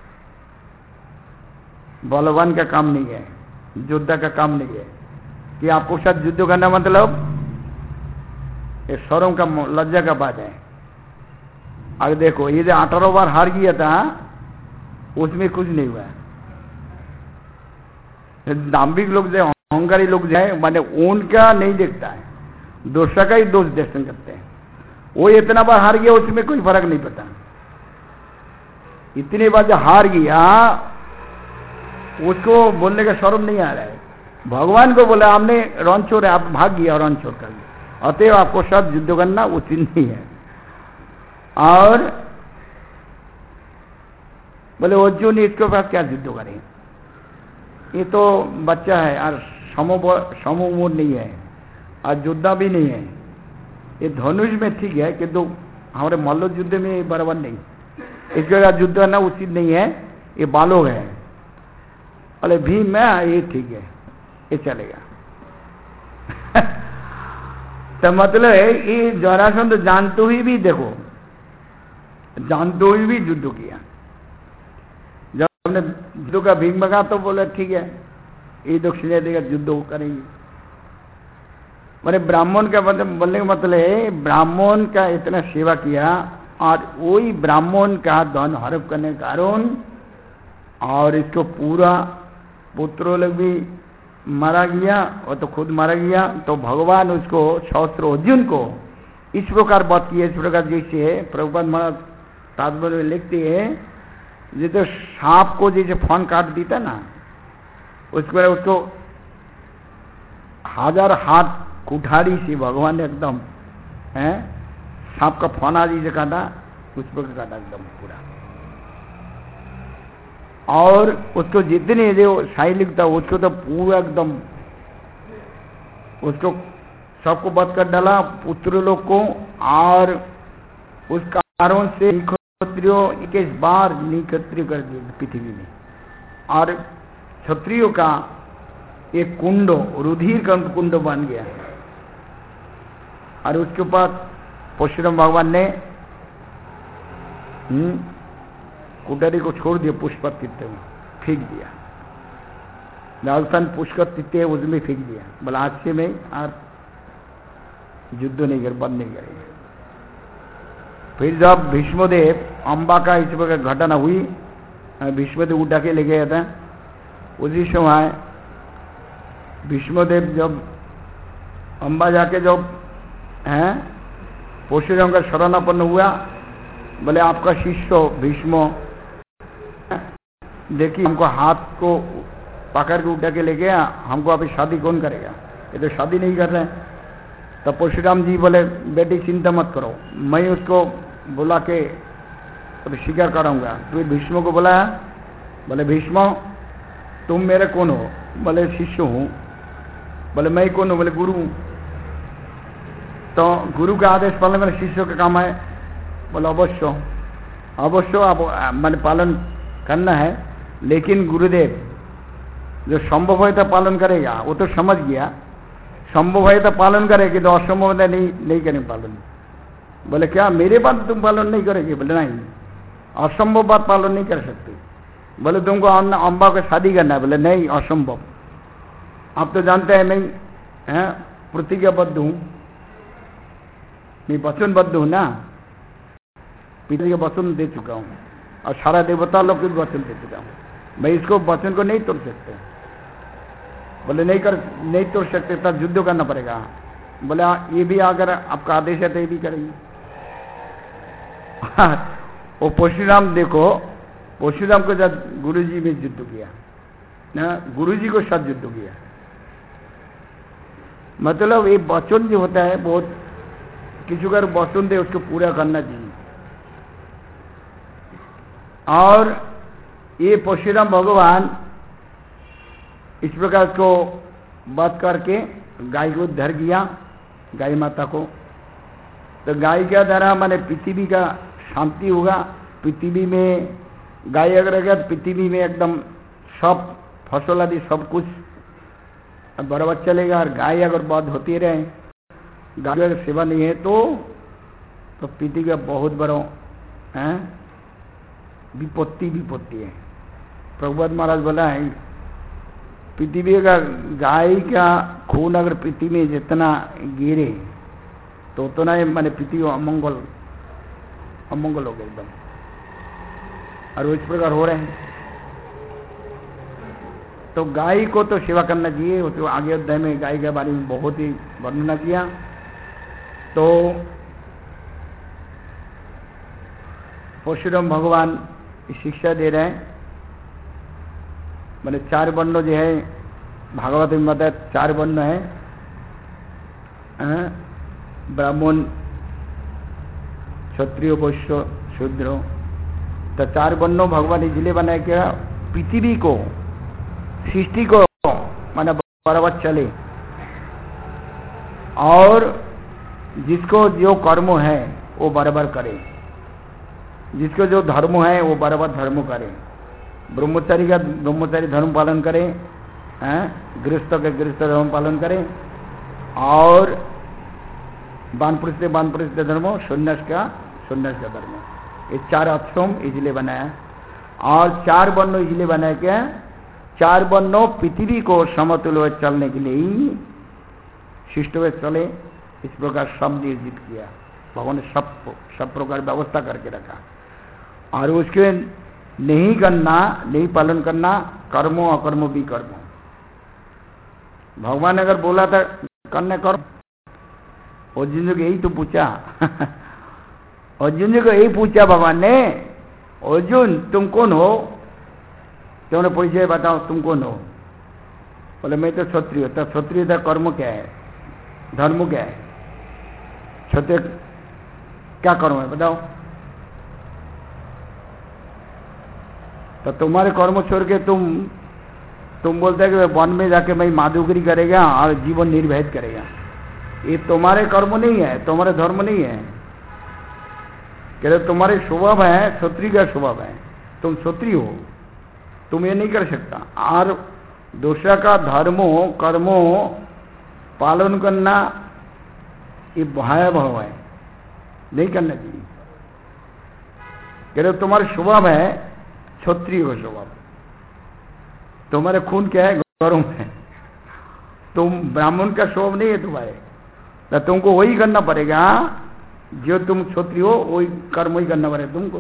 बलवान का काम नहीं है, योद्धा का काम नहीं है। कि आपको साथ युद्ध करना मतलब ये शर्म का लज्जा का बात है। अगर देखो ये जो 18 बार हार गया था उसमें कुछ नहीं हुआ। दाम्भिक लोग जो अहंकारी लोग जो है माने उनका नहीं देखता है, दूसरा का ही दोष दर्शन करते हैं। वो इतना बार हार गया उसमें कोई फर्क नहीं पड़ता। इतनी बार जो हार गया उसको बोलने का शर्म नहीं आ रहा है। भगवान को बोला आपने रण छोड़, आप भाग गया रण छोड़ कर, अतएव आपको सब युद्ध करना उचित नहीं है। और बोले अर्जुन इसके पास क्या युद्ध करें, ये तो बच्चा है और समूह नहीं है और योद्धा भी नहीं है। ये धनुष में ठीक है किंतु हमारे मल्ल युद्ध में बराबर नहीं, इसके बाद युद्ध करना उचित नहीं है, ये बालोग है। बोले भीम है ये ठीक है, ये चलेगा। तो मतलब है ये जरासंध जानते हुए भी देखो, जानते हुए भी युद्ध किया। जब हमने युद्ध का भीम मंगा तो बोले ठीक है ये दक्षिणा देगा, युद्ध करेंगे। मैंने ब्राह्मण का मतलब बोलने का मतलब है ब्राह्मण का इतना सेवा किया और वही ब्राह्मण का धन हड़प करने के कारण और इसको पूरा पुत्रों लोग भी मारा गया और तो खुद मारा गया। तो भगवान उसको सहस्त्र अर्जुन को इस प्रकार बात की, इस प्रकार जैसे प्रभुपाद महाराज तात्पर्य में लिखते हैं जैसे सांप को जैसे फन काट देता ना, उसको 1000 हाथ कुठारी से भगवान ने एकदम सांप का फना जैसे काटा, उस पर काटा एकदम पूरा। और उसको जितने जो शाही लिखता उसको तो पूरा एकदम उसको सबको बंद कर डाला पुत्र लोग को। और उस कारण से क्षत्रियो 21 बार निक्षत्रिय कर दिए पृथ्वी में। और क्षत्रियो का एक कुंड रुधिर का कुंड बन गया। और उसके ऊपर परशुराम भगवान ने कुटारी को छोड़ दिया, पुष्कर तीर्थ में फेंक दिया। राजस्थान पुष्कर तीर्थ है उसमें फेंक दिया। बोला आज से में और युद्ध नहीं कर, बंद नहीं करेंगे। फिर जब भीष्मदेव अम्बा का इस प्रकार घटना हुई, भीष्मदेव उठा के ले गया था, उसी समय भीष्मदेव जब अम्बा जाके जब परशुराम का शरणापन्न हुआ, बोले आपका शिष्य भीष्म देखिए हमको हाथ को पकड़ के उठा के ले गया, हमको अभी शादी कौन करेगा, ये तो शादी नहीं कर रहे हैं। तो परशुराम जी बोले बेटी चिंता मत करो, मैं उसको बुला के तो स्वीकार कराऊंगा। तो भीष्म को बुलाया, बोले भीष्म तुम मेरे कौन हो, बोले शिष्य हूँ। बोले मैं कौन हूँ, बोले गुरु हूँ। तो गुरु का आदेश पालन मेरे शिष्य का काम है। बोले अवश्य अवश्य आप मैंने पालन करना है, लेकिन गुरुदेव जो संभव है तो पालन करेगा, वो तो समझ गया संभव है तो पालन करेगी, तो असंभव है नहीं करेंगे पालन। बोले क्या मेरे बात तुम पालन नहीं करेगी, बोले नहीं असंभव बात पालन नहीं कर सकते। बोले तुमको अम्बा को शादी करना है, बोले नहीं असंभव। आप तो जानते हैं मैं प्रतिज्ञाबद्ध हूँ, मैं वचनबद्ध हूँ ना, पिता के वचन दे चुका हूँ और सारा देवता लोग को वचन दे चुका हूँ, मैं इसको वचन को नहीं तोड़ सकते। बोले नहीं तोड़ सकते तब युद्ध करना पड़ेगा। बोले ये भी अगर आपका आदेश है तो ये भी करेंगे। वो परशुराम देखो, परशुराम को जब गुरु जी में युद्ध किया ना, गुरु जी को साथ युद्ध किया। मतलब ये वचन जो होता है बहुत किसी का वचन दे उसको पूरा करना चाहिए। और ये परशुराम भगवान इस प्रकार को बात करके गाय को धर गया, गाय माता को। तो गाय का द्वारा माने पृथ्वी का शांति होगा। पृथ्वी में गाय अगर रहेगा तो पृथ्वी में एकदम सब फसल आदि सब कुछ बराबर चलेगा। और गाय अगर बंद होती रहे, गाय अगर सेवा नहीं है तो पृथ्वी का बहुत बड़ा विपत्ति है। प्रभुपाद महाराज बोला है पृथ्वी का गाय का खून अगर पृथ्वी में जितना गिरे तो उतना ही माने पृथ्वी अमंगल हो गया एकदम। और वो इस प्रकार हो रहे हैं। तो गाय को तो सेवा करना चाहिए। उसको आगे अध्याय में गाय के बारे में बहुत ही वर्णना किया। तो परशुराम भगवान शिक्षा दे रहे हैं, मैंने 4 वर्ण जो है भागवत में बताया 4 वर्ण है, ब्राह्मण क्षत्रिय वैश्य शूद्र। तो 4 वर्णों भगवान इसलिए बनाया क्या पृथ्वी को सृष्टि को माने बराबर चले और जिसको जो कर्म है वो बराबर करे, जिसको जो धर्म है वो बराबर धर्म करे। ब्रह्मचारी का ब्रह्मचारी धर्म पालन करे, गृहस्थ का गृहस्थ धर्म पालन करे, और वानप्रस्थ से वानप्रस्थ धर्म, सन्यास का धर्म। ये 4 आश्रम इसलिए बनाया। और 4 वर्ण इसलिए बनाया क्या 4 वर्णों पृथ्वी को समतुल चलने के लिए ही शिष्ट में चले, इस प्रकार सब निर्जित किया भगवान ने। सब प्रकार व्यवस्था करके रखा। और उसके नहीं पालन करना कर्मो अकर्मो भी कर्मो। भगवान ने अगर बोला था करने कर्म, अर्जुन जी को यही तो पूछा अर्जुन जी को यही पूछा भगवान ने, अर्जुन तुम कौन हो? तो उन्हें परिचय बताओ तुम कौन हो? बोले मैं तो क्षत्रिय। तो क्षत्रिय का कर्म क्या है, धर्म क्या है? क्षत्रिय क्या कर्म है बताओ? तो तुम्हारे कर्म छोड़ के तुम बोलते हैं कि वन में जाके मैं माधुकरी करेगा और जीवन निर्वाहित करेगा। ये तुम्हारे कर्म नहीं है, तुम्हारे धर्म नहीं है। कह रहे तुम्हारे स्वभाव है, क्षत्रिय का स्वभाव है, तुम क्षत्रिय हो, तुम ये नहीं कर सकता। और दूसरा का धर्मो कर्मो पालन करना ये भयावह है, नहीं करना चाहिए। कह रहे तुम्हारे स्वभाव है क्षत्रिय का स्वभाव, तुम्हारे खून क्या है गौरव है, तुम ब्राह्मण का स्वभाव नहीं है तुम्हारे। तो तुमको वही करना पड़ेगा जो तुम क्षत्रिय हो, वही कर्म ही करना पड़ेगा तुमको,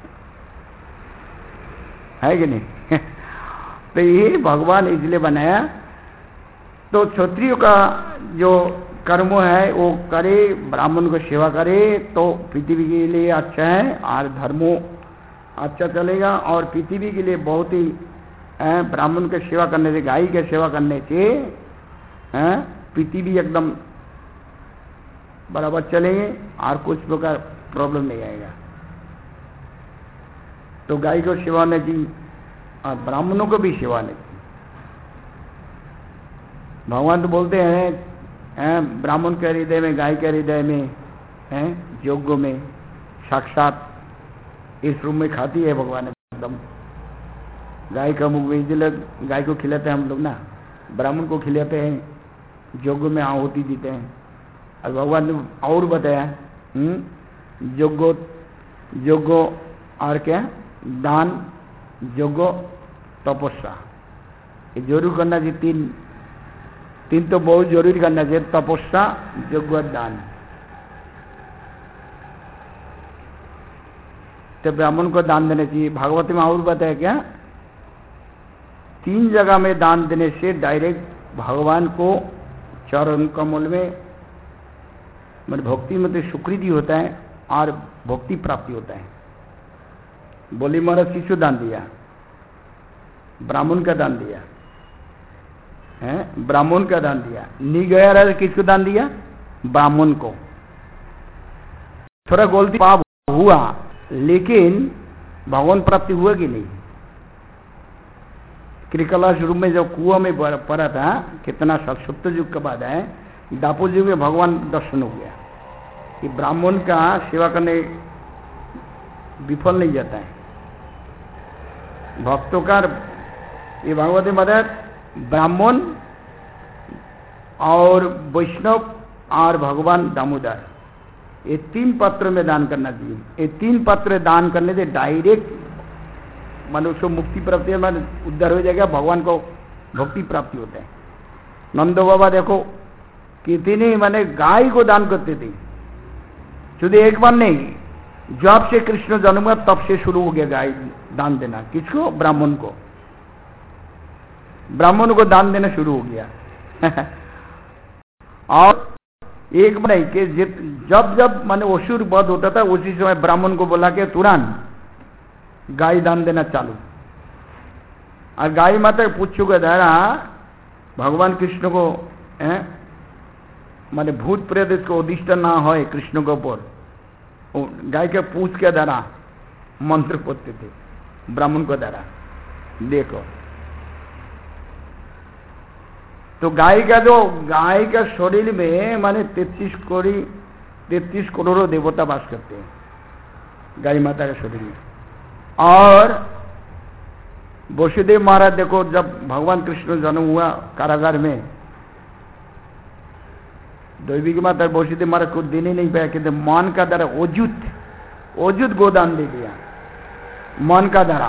है कि नहीं तो ये भगवान इसलिए बनाया। तो क्षत्रिय का जो कर्म है वो करे, ब्राह्मण को सेवा करे तो पृथ्वी के लिए अच्छा है और धर्मो अच्छा चलेगा। और पृथ्वी के लिए बहुत ही ब्राह्मण की सेवा करने से, गाय की सेवा करने से पृथ्वी एकदम बराबर चलेंगे और कुछ प्रकार प्रॉब्लम नहीं आएगा। तो गाय को सेवा नहीं की और ब्राह्मणों को भी सेवा नहीं की। भगवान तो बोलते हैं ब्राह्मण के हृदय में, गाय के हृदय में, यज्ञ में साक्षात इस रूम में खाती है भगवान एकदम। गाय का मुख में गाय को खिलाते हैं हम लोग ना, ब्राह्मण को खिलाते हैं, यज्ञ में आहुति देते हैं। और भगवान ने और बताया यज्ञ और क्या दान, यज्ञ तपस्या, ये जरूर करना चाहिए। तीन तो बहुत जरूरी करना चाहिए, तपस्या यज्ञ दान। तो ब्राह्मण को दान देना चाहिए। भागवत में और बताया क्या 3 जगह में दान देने से डायरेक्ट भगवान को चरण कमल में मतलब भक्ति में तो सुकृति होता है और भक्ति प्राप्ति होता है। बोली महाराज किसको दान दिया? ब्राह्मण का दान दिया है, ब्राह्मण का दान दिया। निगया राज किसको दान दिया? ब्राह्मण को। थोड़ा गलती पाप हुआ लेकिन भगवान प्राप्ति हुआ कि नहीं? क्रिकलाश रूम में जो कुआं में पड़ा था, कितना साल, सत्ययुग के बाद है, दापुर युग में भगवान दर्शन हो गया कि ब्राह्मण का सेवा करने विफल नहीं जाता है। भक्तों का ये भागवत में बताया, ब्राह्मण और वैष्णव और भगवान दामोदर, ये 3 पात्र में दान करना चाहिए। ये 3 पात्र दान करने से डायरेक्ट मनुष्य को मुक्ति प्राप्ति, मान उद्धार हो जाएगा, भगवान को भक्ति प्राप्ति होता है। नंदो बाबा देखो कितनी माने गाय को दान करते थे, शुद्ध एक बार नहीं, जब से कृष्ण जन्म हुआ तब से शुरू हो गया गाय दान देना। किसको? ब्राह्मण को। ब्राह्मण को दान देना शुरू हो गया। और एक बार नहीं कि जब जब माने असुर वध होता था, उसी समय ब्राह्मण को बोला कि तुरंत गाय दान देना चालू। और गाय माता पूछो के द्वारा भगवान कृष्ण को माने भूत प्रेत इसको उदिष्ट ना हो कृष्ण के ऊपर, गाय के पूछ के द्वारा मंत्र पढ़ते थे ब्राह्मण को द्वारा। देखो तो गाय का शरीर में माने 33 करोड़ देवता वास करते हैं गाय माता के शरीर में। और वसुदेव महाराज देखो, जब भगवान कृष्ण जन्म हुआ कारागार में, दैवी की माता वसुदेव महाराज को देने नहीं पाया, कहते मन का द्वारा ओजुत गोदान दे दिया, मन का द्वारा।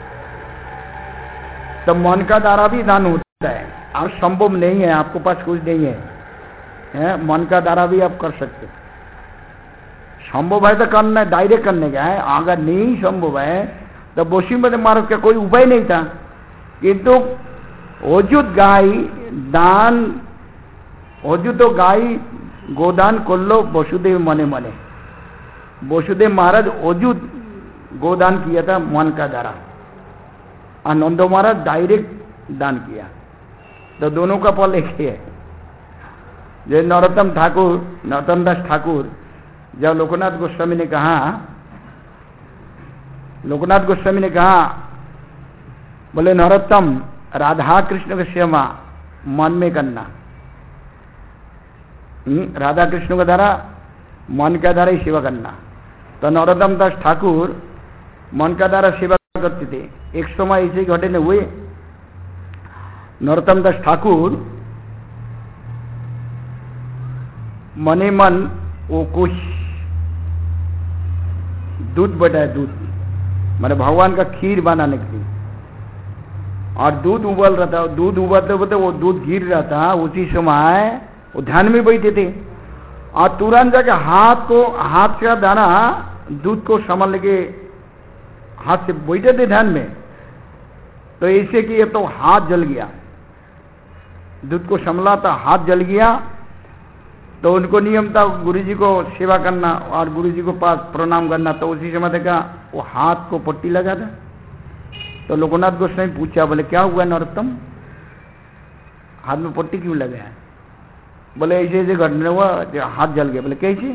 तो मन का द्वारा भी दान होता है, और संभव नहीं है, आपको पास कुछ नहीं है, मन का द्वारा भी आप कर सकते। संभव है तो करना, डायरेक्ट करने का है। अगर नहीं संभव है तो वसुदेव महाराज का कोई उपाय नहीं था, किंतु ओजुत गाय दान, ओजुत गाय गोदान कर लो वसुदेव मने मने। वसुदेव महाराज ओजुत गोदान किया था मन का द्वारा, और नंदो महाराज डायरेक्ट दान किया। तो दोनों का फल एक ही है। जो नरोत्तम दास ठाकुर, जब लोकनाथ गोस्वामी ने कहा, बोले नरोत्तम राधा कृष्ण की सेवा मन में करना, राधा कृष्ण के द्वारा मन का द्वारा ही सेवा करना। तो नरोत्तम दास ठाकुर मन का द्वारा सेवा करते थे। एक समय ऐसे घटने हुए, नरोत्तम दास ठाकुर मने मन वो कुछ दूध बताया, दूध माने भगवान का खीर बनाने के लिए, और दूध उबल रहा था, दूध उबलते उबलते वो दूध गिर रहा था। उसी समय वो ध्यान में बैठे थे, और तुरंत जाके हाथ का दाना दूध को संभाल के हाथ से बैठे थे ध्यान में। तो ऐसे किए तो हाथ जल गया, दूध को संभला था, हाथ जल गया। तो उनको नियम था गुरुजी को सेवा करना और गुरुजी को पास प्रणाम करना। तो उसी समय देखा वो हाथ को पट्टी लगा था। तो लोकनाथ गोस्वामी पूछा, बोले क्या हुआ नरोत्तम, हाथ में पट्टी क्यों लगा है? बोले ऐसे ऐसे घटना हुआ, हाथ जल गया। बोले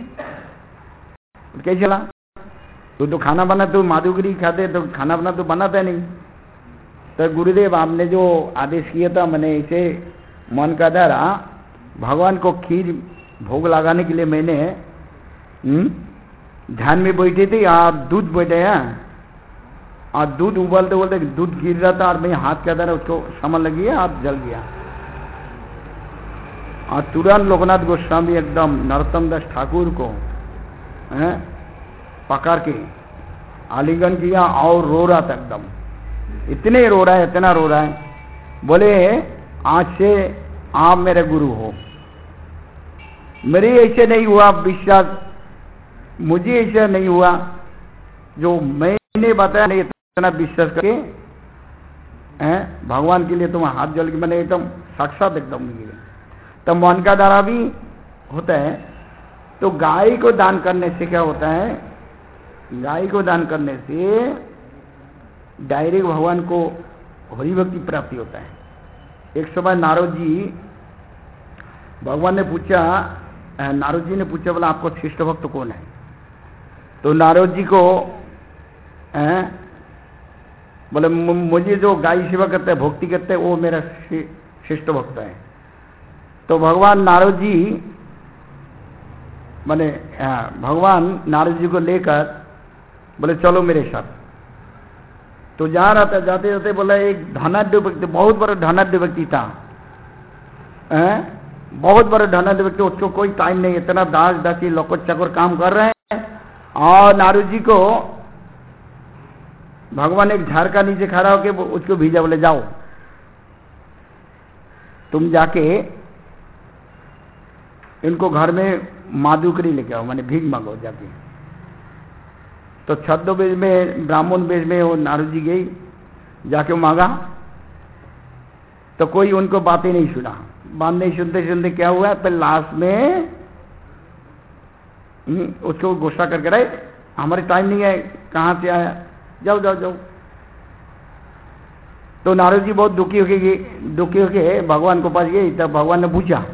कैसे चला? तो खाना बना, तो माधुगिरी खाते तो खाना बना तो बनाता नहीं। तो गुरुदेव आपने जो आदेश किया था, मैंने ऐसे मन का द्वारा भगवान को खीर भोग लगाने के लिए मैंने ध्यान में बैठे थे, और दूध बैठाया, और दूध उबलते उबलते दूध गिर रहा था, और मैं हाथ के द्वारा उसको समझ लगी, हाथ जल गया। और तुरंत लोकनाथ गोस्वामी एकदम नरोत्तम दास ठाकुर को पकड़ के आलिंगन किया और रो रहा था एकदम, इतने रो रहा है, इतना रो रहा है। बोले आज से आप मेरे गुरु हो, मेरे ऐसे नहीं हुआ विश्वास, मुझे ऐसा नहीं हुआ, जो मैंने बताया नहीं इतना विश्वास करके भगवान के लिए तुम हाथ जल के मैंने एकदम साक्षात एकदम गिरे। तो मन का द्वारा भी होता है। तो गाय को दान करने से क्या होता है? गाय को दान करने से डायरेक्ट भगवान को हरि भक्ति प्राप्ति होता है। एक समय नारद जी, भगवान ने पूछा, नारद जी ने पूछा, बोला आपको श्रेष्ठ भक्त कौन है? तो नारद जी को बोले मुझे जो गाय सेवा करते हैं, भक्ति करते हैं, वो मेरा शिष्ट भक्त है। तो भगवान नारद जी माने भगवान नारद जी को लेकर बोले चलो मेरे साथ। तो जा रहा था, जाते जाते बोला एक धनाढ्य व्यक्ति, बहुत बड़ा धनाढ्य व्यक्ति था, बहुत बड़ा धनाढ्य व्यक्ति, उसको कोई टाइम नहीं, इतना दास दासी लोको चकोर काम कर रहे हैं। और नारद जी को भगवान एक झाड़ का नीचे खड़ा होके उसको भेजा, बोले जाओ तुम जाके इनको घर में माधुकरी लेके आओ, माने भीख मांगो जाके। तो छद्म वेश में, ब्राह्मण वेश में वो नारद जी गई, जाके मांगा तो कोई उनको बातें नहीं सुना। बात नहीं सुनते सुनते क्या हुआ, फिर लास्ट में उसको गुस्सा करके रहे, हमारे टाइम नहीं है, कहाँ से आया, जाओ जाओ जाओ। तो नारद जी बहुत दुखी होके भगवान को पास गए। तब भगवान ने पूछा,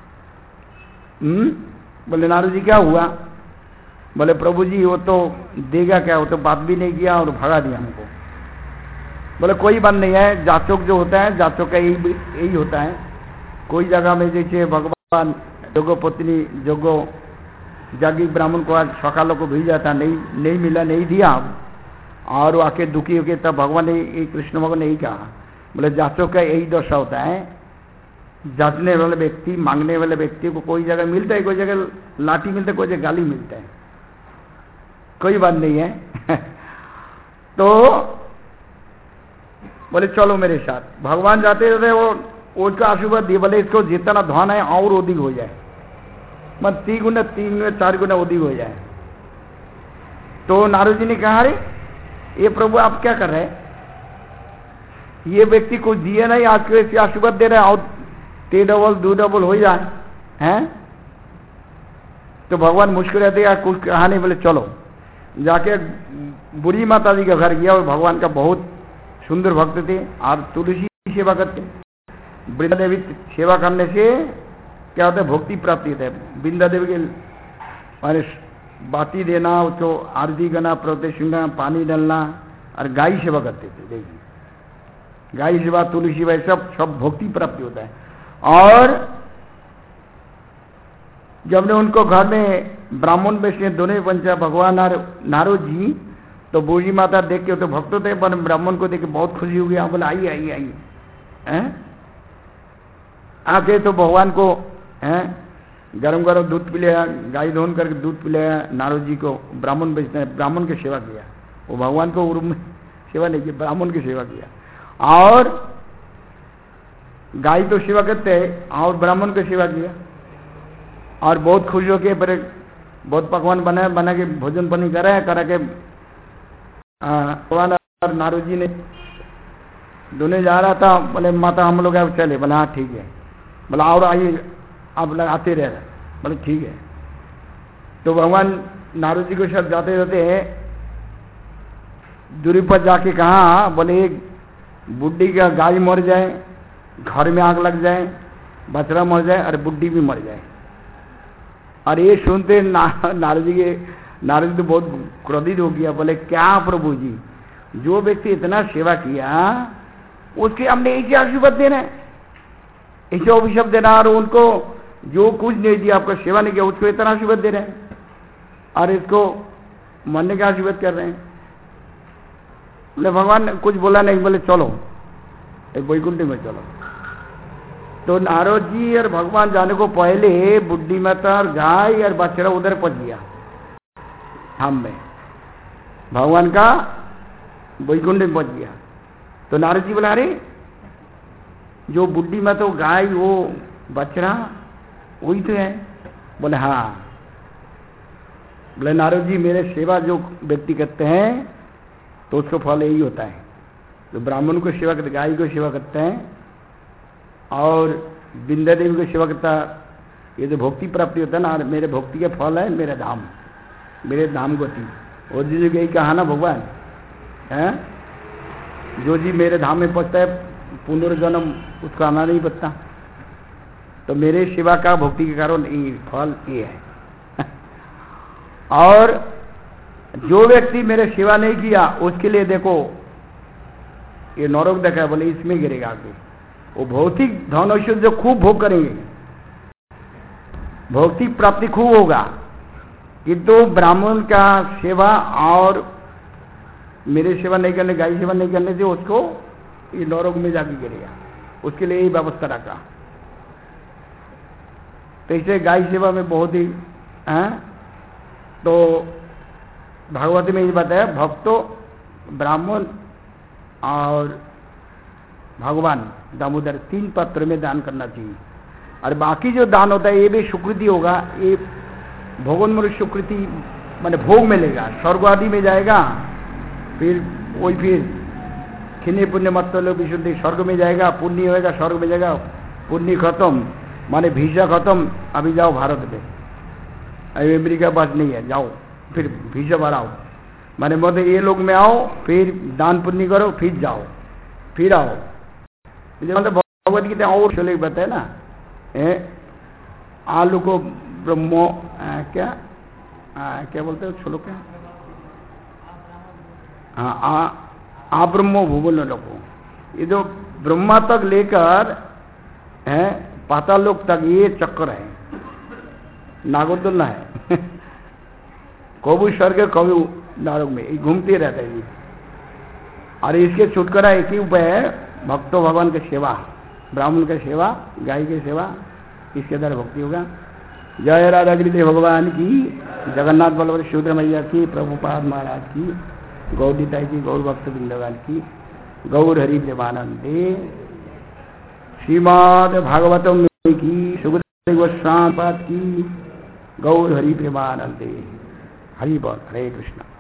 बोले नारद जी क्या हुआ? बोले प्रभु जी वो तो देगा क्या, वो तो बात भी नहीं किया और भगा दिया हमको। बोले कोई बात नहीं है, जाचक जो होता है, जाचक का यही होता है। कोई जगह में जैसे भगवान जोगो पत्नी जोगो जागी ब्राह्मण को आज सकालों को भेजा था, नहीं मिला, नहीं दिया, और वो आके दुखी होके, तब भगवान ने, कृष्ण भगवान ने यही कहा, बोले जाचक का यही दशा होता है। जांचने वाले व्यक्ति, मांगने वाले व्यक्ति को कोई जगह मिलता है, कोई जगह लाठी मिलता है, कोई जगह गाली मिलता है, कोई बात नहीं है। तो बोले चलो मेरे साथ। भगवान जाते थे, वो उसको आशीर्वाद दिए, बोले इसको जितना धन है और अधिक हो जाए, मत 3 गुना 4 गुना अधिक हो जाए। तो नारद जी ने कहा, अरे ये प्रभु आप क्या कर रहे हैं, ये व्यक्ति कुछ दिए नहीं, आज के आशीर्वाद दे रहे हैं, और 3 डबल 2 डबल हो जाए हैं। तो भगवान मुस्कुराते या कुछ कहा नहीं, बोले चलो। जाके बुरी माता जी का घर गया, और भगवान का बहुत सुंदर भक्त थे और तुलसी की सेवा करते। वृंदा देवी सेवा करने से क्या होता है, भक्ति प्राप्ति होता है। वृंदा देवी के माने बाती देना, उसको आरती करना, प्रत्यक्ष पानी डालना, और गाय सेवा करते थे। देखिए गाय सेवा, तुलसी सेवा, सब भक्ति प्राप्ति होता है। और जब ने उनको घर में ब्राह्मण वेश में दोनों पंचा भगवान और नारद जी, तो बूढ़ी माता देख के, तो भक्त थे, पर ब्राह्मण को देख के बहुत खुशी हो गई। बोले आइए आइए आइए, आके तो भगवान को गरम गरम दूध पिलाया, गाय धोन करके दूध पिलाया नारद जी को। ब्राह्मण बेचते, ब्राह्मण की सेवा किया, वो भगवान को रूम में सेवा नहीं की, ब्राह्मण की सेवा किया। और गाय तो सेवा करते हैं, और ब्राह्मण की सेवा किया, और बहुत खुश होके पर बहुत पकवान बना के भोजन पानी करा के भगवान और नारद जी ने दोनों जा रहा था। बोले माता हम लोग अब चले, बोले हाँ ठीक है। बोला और आइए, आप लोग आते रहे, बोले ठीक है। तो भगवान नारद जी के साथ जाते रहते हैं, दूरी पर जाके कहा, बोले एक बुढ़ी का गाय मर जाए, घर में आग लग जाए, बछड़ा मर जाए, और बुढ़ी भी मर जाए। और ये सुनते नारद जी तो बहुत क्रोधित हो गया। बोले क्या प्रभु जी, जो व्यक्ति इतना सेवा किया उसके हमने ऐसे आशीर्वाद देना है, ऐसे अभिशाप देना, और उनको जो कुछ नहीं दिया, आपका सेवा नहीं किया, उसको इतना आशीर्वाद दे रहे हैं, और इसको मरने का आशीर्वाद कर रहे हैं। बोले भगवान कुछ बोला नहीं, बोले चलो वैकुंठ में चलो। तो नारद जी और भगवान जाने को पहले बुढ़ी माता और गाय और बछड़ा उधर पहुंच गया धाम में, भगवान का वैकुंठ में पहुंच गया। तो नारद जी बोला, अरे जो बुढ़ी माता, वो गाय, वो बछड़ा, वही तो है। बोले हाँ। बोले नारद जी मेरे सेवा जो व्यक्ति करते हैं तो उसको फल यही होता है। तो ब्राह्मण को सेवा करते, गाय को सेवा करते हैं, और विंध्या देवी को सेवा करता, ये जो भक्ति प्राप्ति होता है ना, मेरे भक्ति का फल है मेरा धाम, मेरे धाम गति। और जी यही कहा ना भगवान है, जो जी मेरे धाम में पहुंचता है पुनर्जन्म उसका आना नहीं पड़ता। तो मेरे सेवा का भक्ति के कारण ये फल ये है। और जो व्यक्ति मेरे सेवा नहीं किया उसके लिए देखो ये नरक देखा है, बोले इसमें गिरेगा आके। वो भौतिक धन ऐश्वर्य जो खूब भोग करेंगे, भौतिक प्राप्ति खूब होगा, किंतु ब्राह्मण का सेवा और मेरे सेवा नहीं करने, गाय सेवा नहीं करने से उसको ये नरक में जाके गिरेगा। उसके लिए यही व्यवस्था रखा। तो इसे गाय सेवा में बहुत ही है। तो भागवत में ये बताया, भक्तों, ब्राह्मण और भगवान दामोदर 3 पात्र में दान करना चाहिए। और बाकी जो दान होता है ये भी स्वीकृति होगा, ये भोगोन्मुख स्वीकृति माने भोग मिलेगा, स्वर्ग आदि में जाएगा, फिर वही फिर खिने पुण्य मत लोग विशुद्धि स्वर्ग में जाएगा, पुण्य होएगा स्वर्ग में जाएगा, पुण्य खत्म माने वीजा खत्म, अभी जाओ भारत में, अभी अमेरिका पास नहीं है, जाओ फिर वीजा भराओ, माने मतलब ये लोग में आओ, फिर दान पुण्य करो, फिर जाओ, फिर आओ। मतलब भगवत गीता और चले बताए ना, आलू को ब्रह्मो क्या बोलते हो छोलो क्या, हाँ ब्रह्मो भूगोल लोगों, ये जो ब्रह्मा तक लेकर है पाताल लोक तक ये चक्कर है, नागोदुल्ला है। कभी स्वर्ग कभी नरक में घूमते रहता है ये। और इसके छुटकारा एक ही उपाय है, भक्तों भगवान की सेवा, ब्राह्मण की सेवा, गाय की सेवा, इसके द्वारा भक्ति होगा। जय राधा कृष्ण भगवान की, जगन्नाथ बलभद्र सुभद्रा मैया की, प्रभुपाद महाराज की, गौरीताई की, गौर भक्त वृंदावन की, गौर हरि प्रेमानंदे, श्रीमद् भागवतम की, सुखदेव गोस्वामी की, गौर हरि प्रेमानंदे। हरि बोल, हरे कृष्ण।